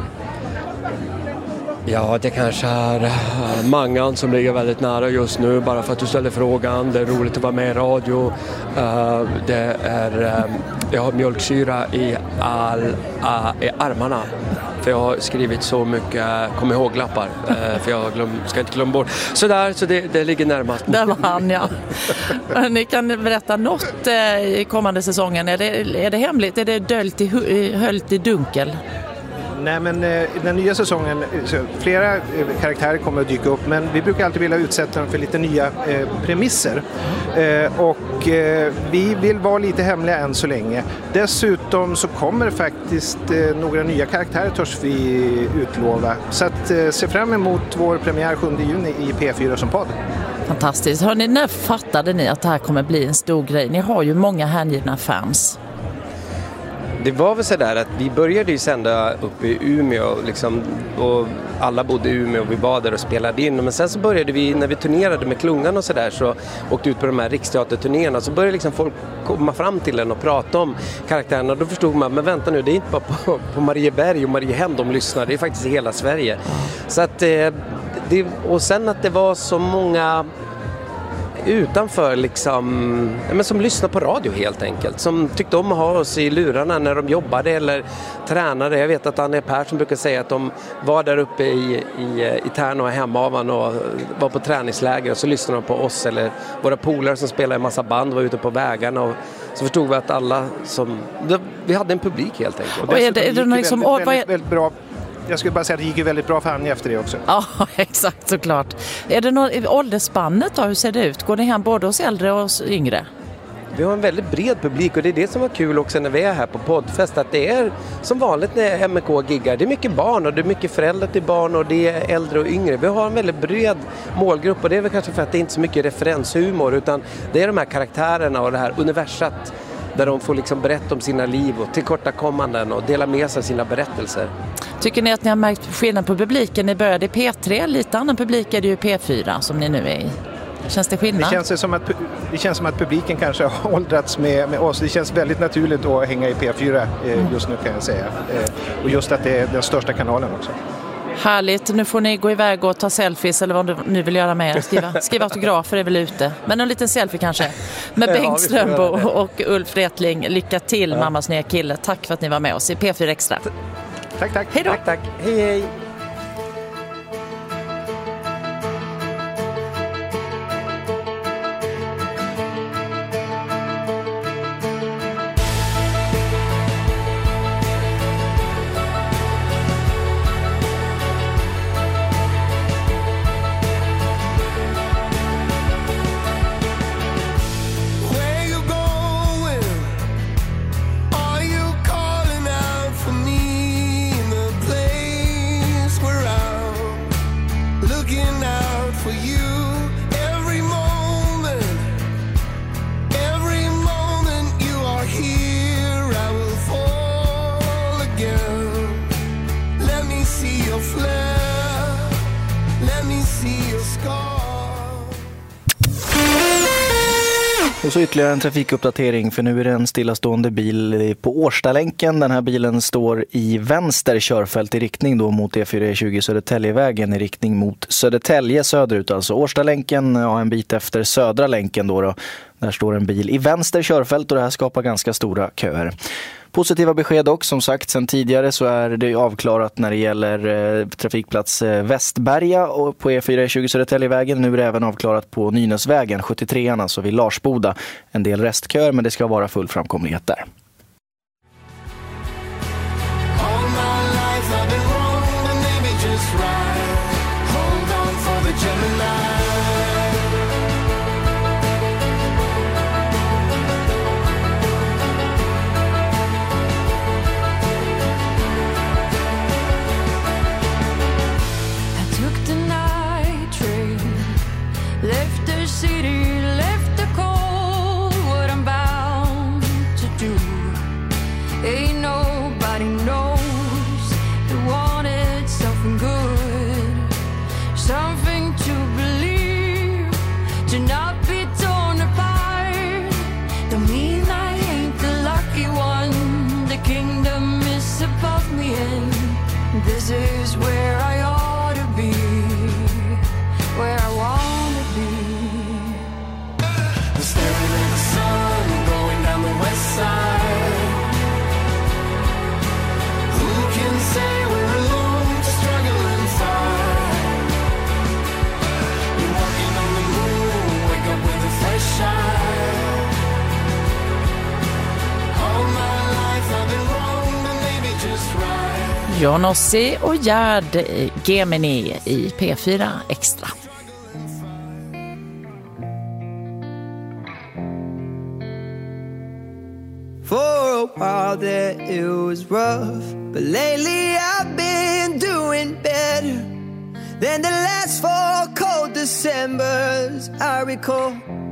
Ja, det kanske är Mangan som ligger väldigt nära just nu bara för att du ställer frågan. Det är roligt att vara med i radio. Uh, det är, uh, jag har mjölksyra i, all, uh, i armarna. För jag har skrivit så mycket kom ihåg-lappar. Uh, för jag glöm, ska inte glömma bort. Så där, så det, det ligger närmast. Där var han, ja. Ni kan berätta något uh, i kommande säsongen. Är det, är det hemligt? Är det döljt i, höllt i dunkel? Nej, men eh, den nya säsongen, så, flera eh, karaktärer kommer att dyka upp, men vi brukar alltid vilja utsätta dem för lite nya eh, premisser. Eh, och eh, vi vill vara lite hemliga än så länge. Dessutom så kommer faktiskt eh, några nya karaktärer törs vi utlova. Så att eh, se fram emot vår premiär sjunde juni i P fyra som podd. Fantastiskt. Hörrni, när fattade ni att det här kommer bli en stor grej? Ni har ju många hängivna fans. Det var väl så där att vi började ju sända uppe i Umeå liksom, och alla bodde i Umeå och vi var där och spelade in. Men sen så började vi, när vi turnerade med Klungan och sådär så åkte ut på de här riksteaterturnéerna så började liksom folk komma fram till en och prata om karaktärerna. Och då förstod man, men vänta nu, det är inte bara på, på Marieberg och Mariehem de lyssnar, det är faktiskt i hela Sverige. Så att eh, det, och sen att det var så många utanför liksom, men som lyssnar på radio helt enkelt, som tyckte om att ha oss i lurarna när de jobbade eller tränade. Jag vet att Anne Persson brukar säga att de var där uppe i, i, i Tärna och Hemavan och var på träningsläger och så lyssnade de på oss eller våra polare som spelade en massa band var ute på vägarna och så förstod vi att alla som, vi hade en publik helt enkelt. Och är det, är det någon liksom, väldigt, vad är... väldigt, väldigt bra. Jag skulle bara säga att det gick ju väldigt bra för Anja efter det också. Ja, exakt, såklart. Är det någon, åldersspannet då? Hur ser det ut? Går ni hem både hos äldre och hos yngre? Vi har en väldigt bred publik och det är det som var kul också när vi är här på poddfest. Att det är som vanligt när M K giggar. Det är mycket barn och det är mycket föräldrar till barn och det är äldre och yngre. Vi har en väldigt bred målgrupp och det är väl kanske för att det inte är så mycket referenshumor utan det är de här karaktärerna och det här universat där de får liksom berätta om sina liv och tillkortakommanden och dela med sig sina berättelser. Tycker ni att ni har märkt skillnad på publiken? Ni började i P tre, lite annan publik är det ju P fyra som ni nu är i. Känns det skillnad? Det känns som att, det känns som att publiken kanske har åldrats med, med oss. Det känns väldigt naturligt att hänga i P fyra eh, just nu kan jag säga. Eh, och just att det är den största kanalen också. Härligt, nu får ni gå iväg och ta selfies eller vad ni vill göra med er. Skriva, skriva autografer är väl ute. Men en liten selfie kanske. Med ja, Bengt Strömbo och Ulf Retling. Lycka till ja. Mammas nya kille. Tack för att ni var med oss i P fyra Extra. Tack, tack. Hej då. Tack, tack. Hej, hej. Och så ytterligare en trafikuppdatering, för nu är det en stillastående bil på Årstalänken. Den här bilen står i vänster körfält i riktning då mot E fyra tjugo Södertäljevägen i riktning mot Södertälje söderut. Alltså Årstalänken, ja, en bit efter Södra länken då, då. Där står en bil i vänster körfält och det här skapar ganska stora köer. Positiva besked också, som sagt, sen tidigare så är det avklarat när det gäller eh, trafikplats eh, Västberga och på E fyra tjugo Södertäljevägen. Nu är det även avklarat på Nynäsvägen, sjuttiotre, alltså vid Larsboda. En del restkör, men det ska vara full framkomlighet där. This is where I ought to be, where I want to be. Staring at the sun going down the west side. Who can say we're alone to struggle and fight? You're walking on the moon, wake up with a fresh eye. All my life I've been wrong, but maybe just right. Johnossi och Gerd Gemini i P fyra Extra. For a while there it was rough, but lately I've been doing better than the last four cold Decembers I recall.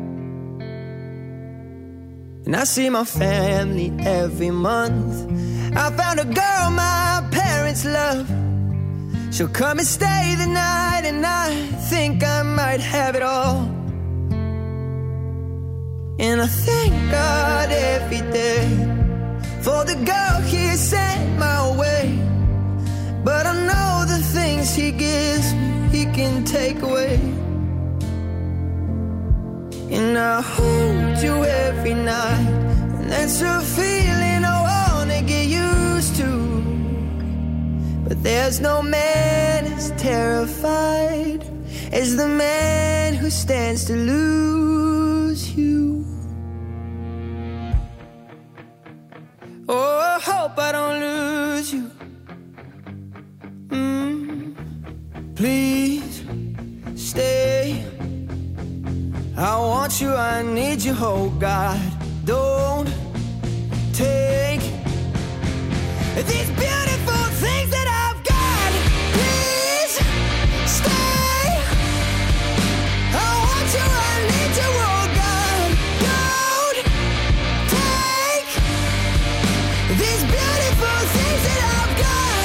And I see my family every month. I found a girl my parents love. She'll come and stay the night, and I think I might have it all. And I thank God every day for the girl He sent my way. But I know the things He gives me He can take away. And I hold you every night, and that's a feeling I wanna get used to. But there's no man as terrified as the man who stands to lose you. Oh, I hope I don't lose you. Mm. Please stay. I want you, I need you, oh God. Don't take these beautiful things that I've got. Please stay. I want you, I need you, oh God. Don't take these beautiful things that I've got.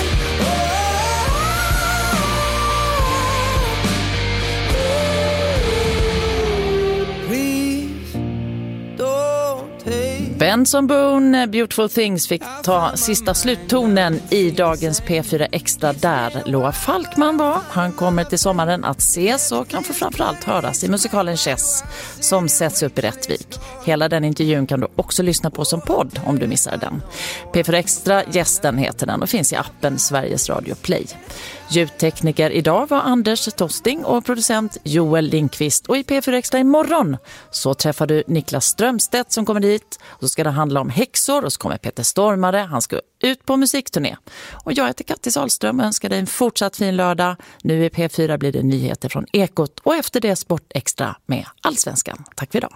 Oh, please don't take. Benson Boone, Beautiful Things, fick ta sista sluttonen i dagens P fyra Extra där Loa Falkman var. Han kommer till sommaren att ses och kanske framförallt höras i musikalen Chess som sätts upp i Rättvik. Hela den intervjun kan du också lyssna på som podd om du missar den. P fyra Extra, gästen heter den och finns i appen Sveriges Radio Play. Ljudtekniker idag var Anders Tosting och producent Joel Lindqvist. Och i P fyra Extra imorgon så träffar du Niklas Strömstedt som kommer dit. Och så ska det handla om häxor och så kommer Peter Stormare. Han ska ut på musikturné. Och jag heter Kattis Ahlström och önskar dig en fortsatt fin lördag. Nu i P fyra blir det nyheter från Ekot och efter det Sport Extra med Allsvenskan. Tack för idag.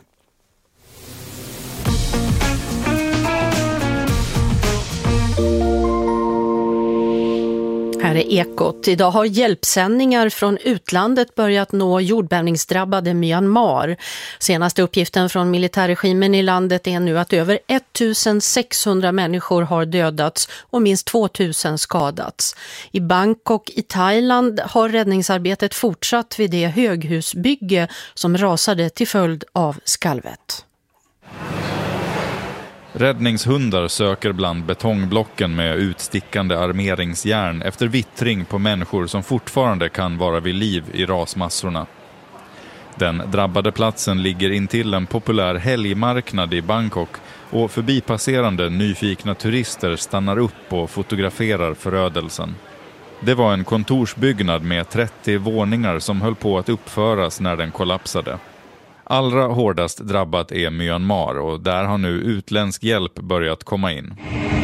Här är Ekot. Idag har hjälpsändningar från utlandet börjat nå jordbävningsdrabbade Myanmar. Senaste uppgiften från militärregimen i landet är nu att över sextonhundra människor har dödats och minst tvåtusen skadats. I Bangkok i Thailand har räddningsarbetet fortsatt vid det höghusbygge som rasade till följd av skalvet. Räddningshundar söker bland betongblocken med utstickande armeringsjärn efter vittring på människor som fortfarande kan vara vid liv i rasmassorna. Den drabbade platsen ligger intill en populär helgmarknad i Bangkok och förbipasserande nyfikna turister stannar upp och fotograferar förödelsen. Det var en kontorsbyggnad med trettio våningar som höll på att uppföras när den kollapsade. Allra hårdast drabbat är Myanmar och där har nu utländsk hjälp börjat komma in.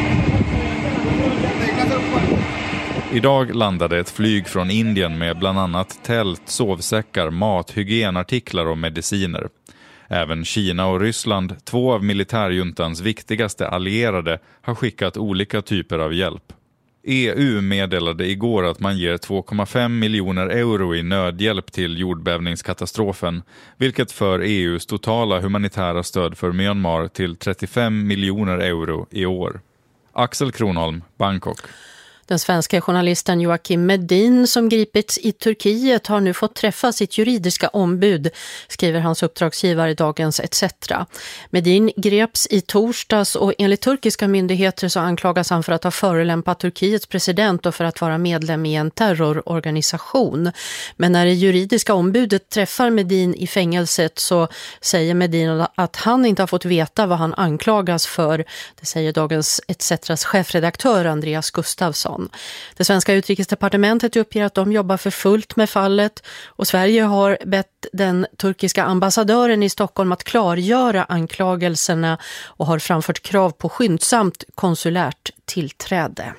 Idag landade ett flyg från Indien med bland annat tält, sovsäckar, mat, hygienartiklar och mediciner. Även Kina och Ryssland, två av militärjuntans viktigaste allierade, har skickat olika typer av hjälp. E U meddelade igår att man ger två komma fem miljoner euro i nödhjälp till jordbävningskatastrofen, vilket för E U:s totala humanitära stöd för Myanmar till trettiofem miljoner euro i år. Axel Kronholm, Bangkok. Den svenska journalisten Joakim Medin som gripits i Turkiet har nu fått träffa sitt juridiska ombud, skriver hans uppdragsgivare i Dagens et cetera. Medin greps i torsdags och enligt turkiska myndigheter så anklagas han för att ha förolämpat Turkiets president och för att vara medlem i en terrororganisation. Men när det juridiska ombudet träffar Medin i fängelset så säger Medin att han inte har fått veta vad han anklagas för. Det säger Dagens et ceteras chefredaktör Andreas Gustafsson. Det svenska utrikesdepartementet uppger att de jobbar för fullt med fallet och Sverige har bett den turkiska ambassadören i Stockholm att klargöra anklagelserna och har framfört krav på skyndsamt konsulärt tillträde.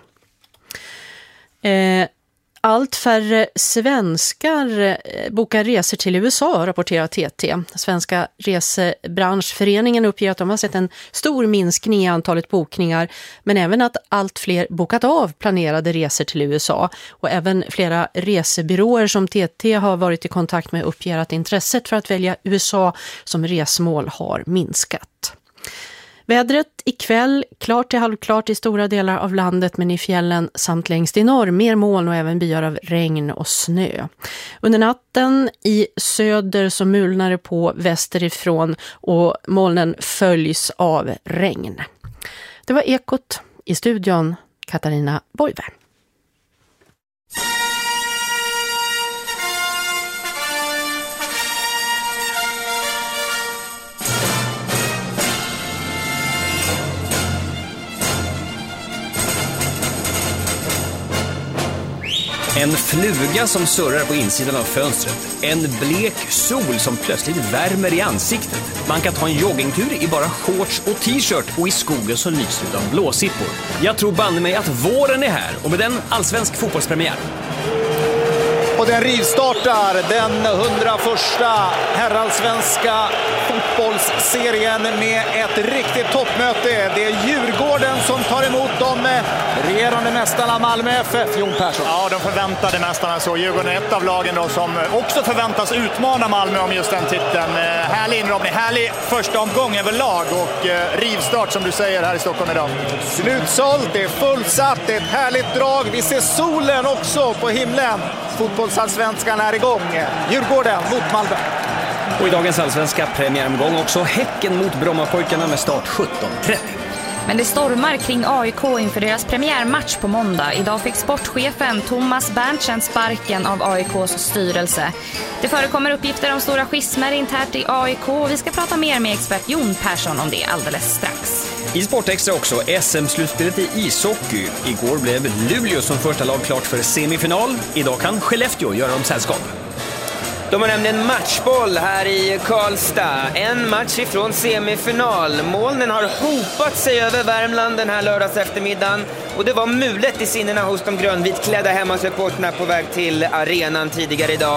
Eh, Allt färre svenskar bokar resor till U S A, rapporterar T T. Svenska resebranschföreningen uppger att de har sett en stor minskning i antalet bokningar, men även att allt fler bokat av planerade resor till U S A. Och även flera resebyråer som T T har varit i kontakt med uppger att intresset för att välja U S A som resmål har minskat. Vädret ikväll, klart till halvklart i stora delar av landet men i fjällen samt längst i norr mer moln och även byar av regn och snö. Under natten i söder så mulnar det på västerifrån och molnen följs av regn. Det var Ekot, i studion Katarina Boive. En fluga som surrar på insidan av fönstret. En blek sol som plötsligt värmer i ansiktet. Man kan ta en joggingtur i bara shorts och t-shirt och i skogen så lyser det av blåsippor. Jag tror banne mig att våren är här och med den allsvensk fotbollspremiär. Och den rivstartar den hundraförsta herrallsvenska fotbollsserien med ett riktigt toppmöte. Det är Djurgården som tar emot de regerande mästarna Malmö F F. Jon Persson. Ja, de förväntade mästarna så. Djurgården är ett av lagen då som också förväntas utmana Malmö om just den titeln. Härlig inramning, härlig första omgång överlag och rivstart som du säger här i Stockholm idag. Slutsålt, det är fullsatt, det är ett härligt drag. Vi ser solen också på himlen. Fotbollsallsvenskan är igång. Djurgården mot Malmö. Och i dagens allsvenska premiäromgång också Häcken mot Brommapojkarna med start sjutton trettio. Men det stormar kring A I K inför deras premiärmatch på måndag. Idag fick sportchefen Thomas Berntsen sparken av A I K:s styrelse. Det förekommer uppgifter om stora schismer internt i A I K och vi ska prata mer med expert Jon Persson om det alldeles strax. I Sportextra också S M-slutspelet i ishockey. Igår blev Luleå som första lag klart för semifinal. Idag kan Skellefteå göra om sällskap. De har nämligen matchboll här i Karlstad. En match ifrån semifinal. Molnen har hopat sig över Värmland den här lördags eftermiddagen. Och det var mulet i sinnena hos de grönvitklädda hemmasupporterna på väg till arenan tidigare idag.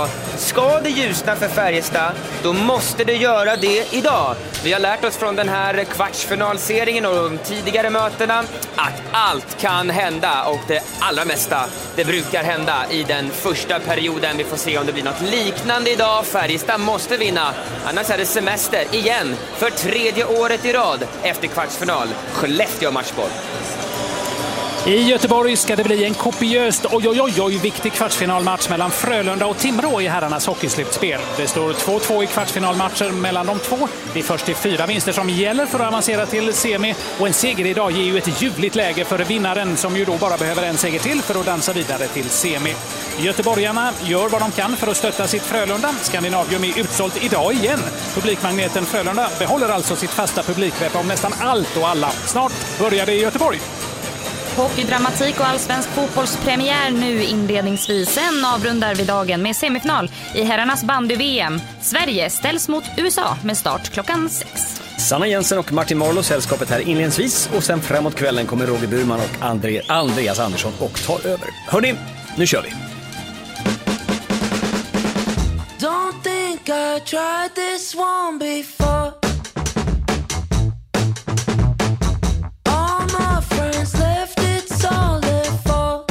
Ska det ljusna för Färjestad, då måste det göra det idag. Vi har lärt oss från den här kvartsfinalserien och de tidigare mötena att allt kan hända, och det allra mesta, det brukar hända i den första perioden. Vi får se om det blir något liknande idag. Färjestad måste vinna, annars är det semester igen för tredje året i rad efter kvartsfinal. Skellefteå matchboll. I Göteborg ska det bli en kopiöst oj, oj, oj, oj, viktig kvartsfinalmatch mellan Frölunda och Timrå i herrarnas hockeyslutspel. Det står två två i kvartsfinalmatcher mellan de två. Det är först till fyra vinster som gäller för att avancera till semi, och en seger idag ger ju ett ljuvligt läge för vinnaren, som ju då bara behöver en seger till för att dansa vidare till semi. Göteborgarna gör vad de kan för att stötta sitt Frölunda. Skandinavium är utsålt idag igen. Publikmagneten Frölunda behåller alltså sitt fasta publikvärp om nästan allt och alla. Snart börjar det i Göteborg. Hockeydramatik och allsvensk fotbollspremiär nu inledningsvis. Sen avrundar vi dagen med semifinal i herrarnas bandy-V M. Sverige ställs mot U S A med start klockan sex. Sanna Jensen och Martin Marlow sällskapet här inledningsvis, och sen framåt kvällen kommer Roger Burman och André, Andreas Andersson och tar över. Hörrni, nu kör vi! Don't think I tried this one before. All my friends left, it's all their fault.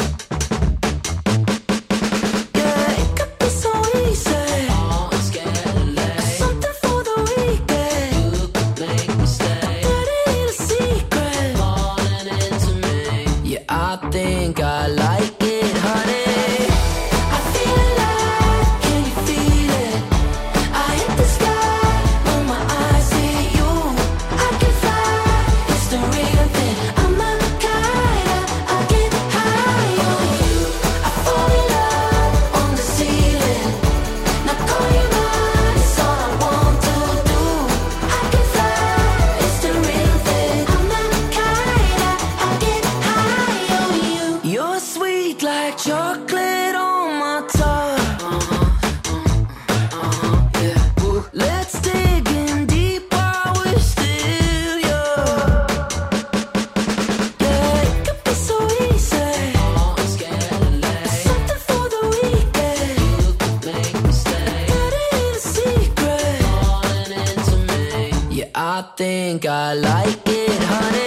Yeah, it could be so easy. Something for the weekend. You could make mistakes. Dirty little secret. Falling into me. Yeah, I think I like it, honey. Chocolate on my tongue. Let's dig in deep while we're still young. Yeah, it could be so easy. Something for the weekend. You could make mistakes. Dirty little secret. Falling into me. Yeah, I think I like it, honey.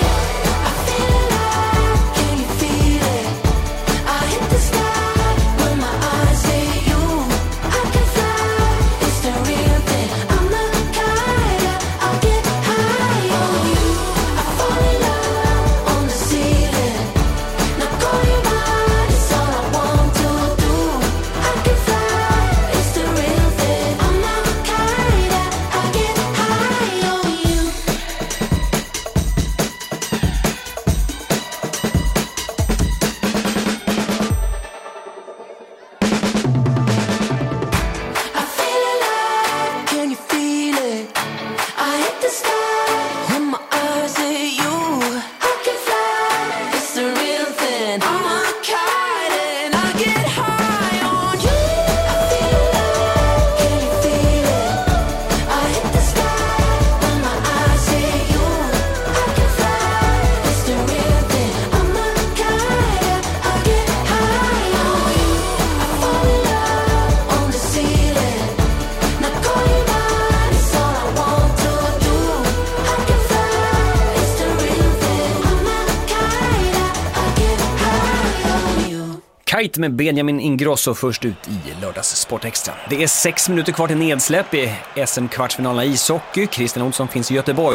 Kite med Benjamin Ingrosso först ut i lördags Sportextra. Det är sex minuter kvar till nedsläpp i S M-kvartsfinalerna i ishockey. Christian Olsson finns i Göteborg.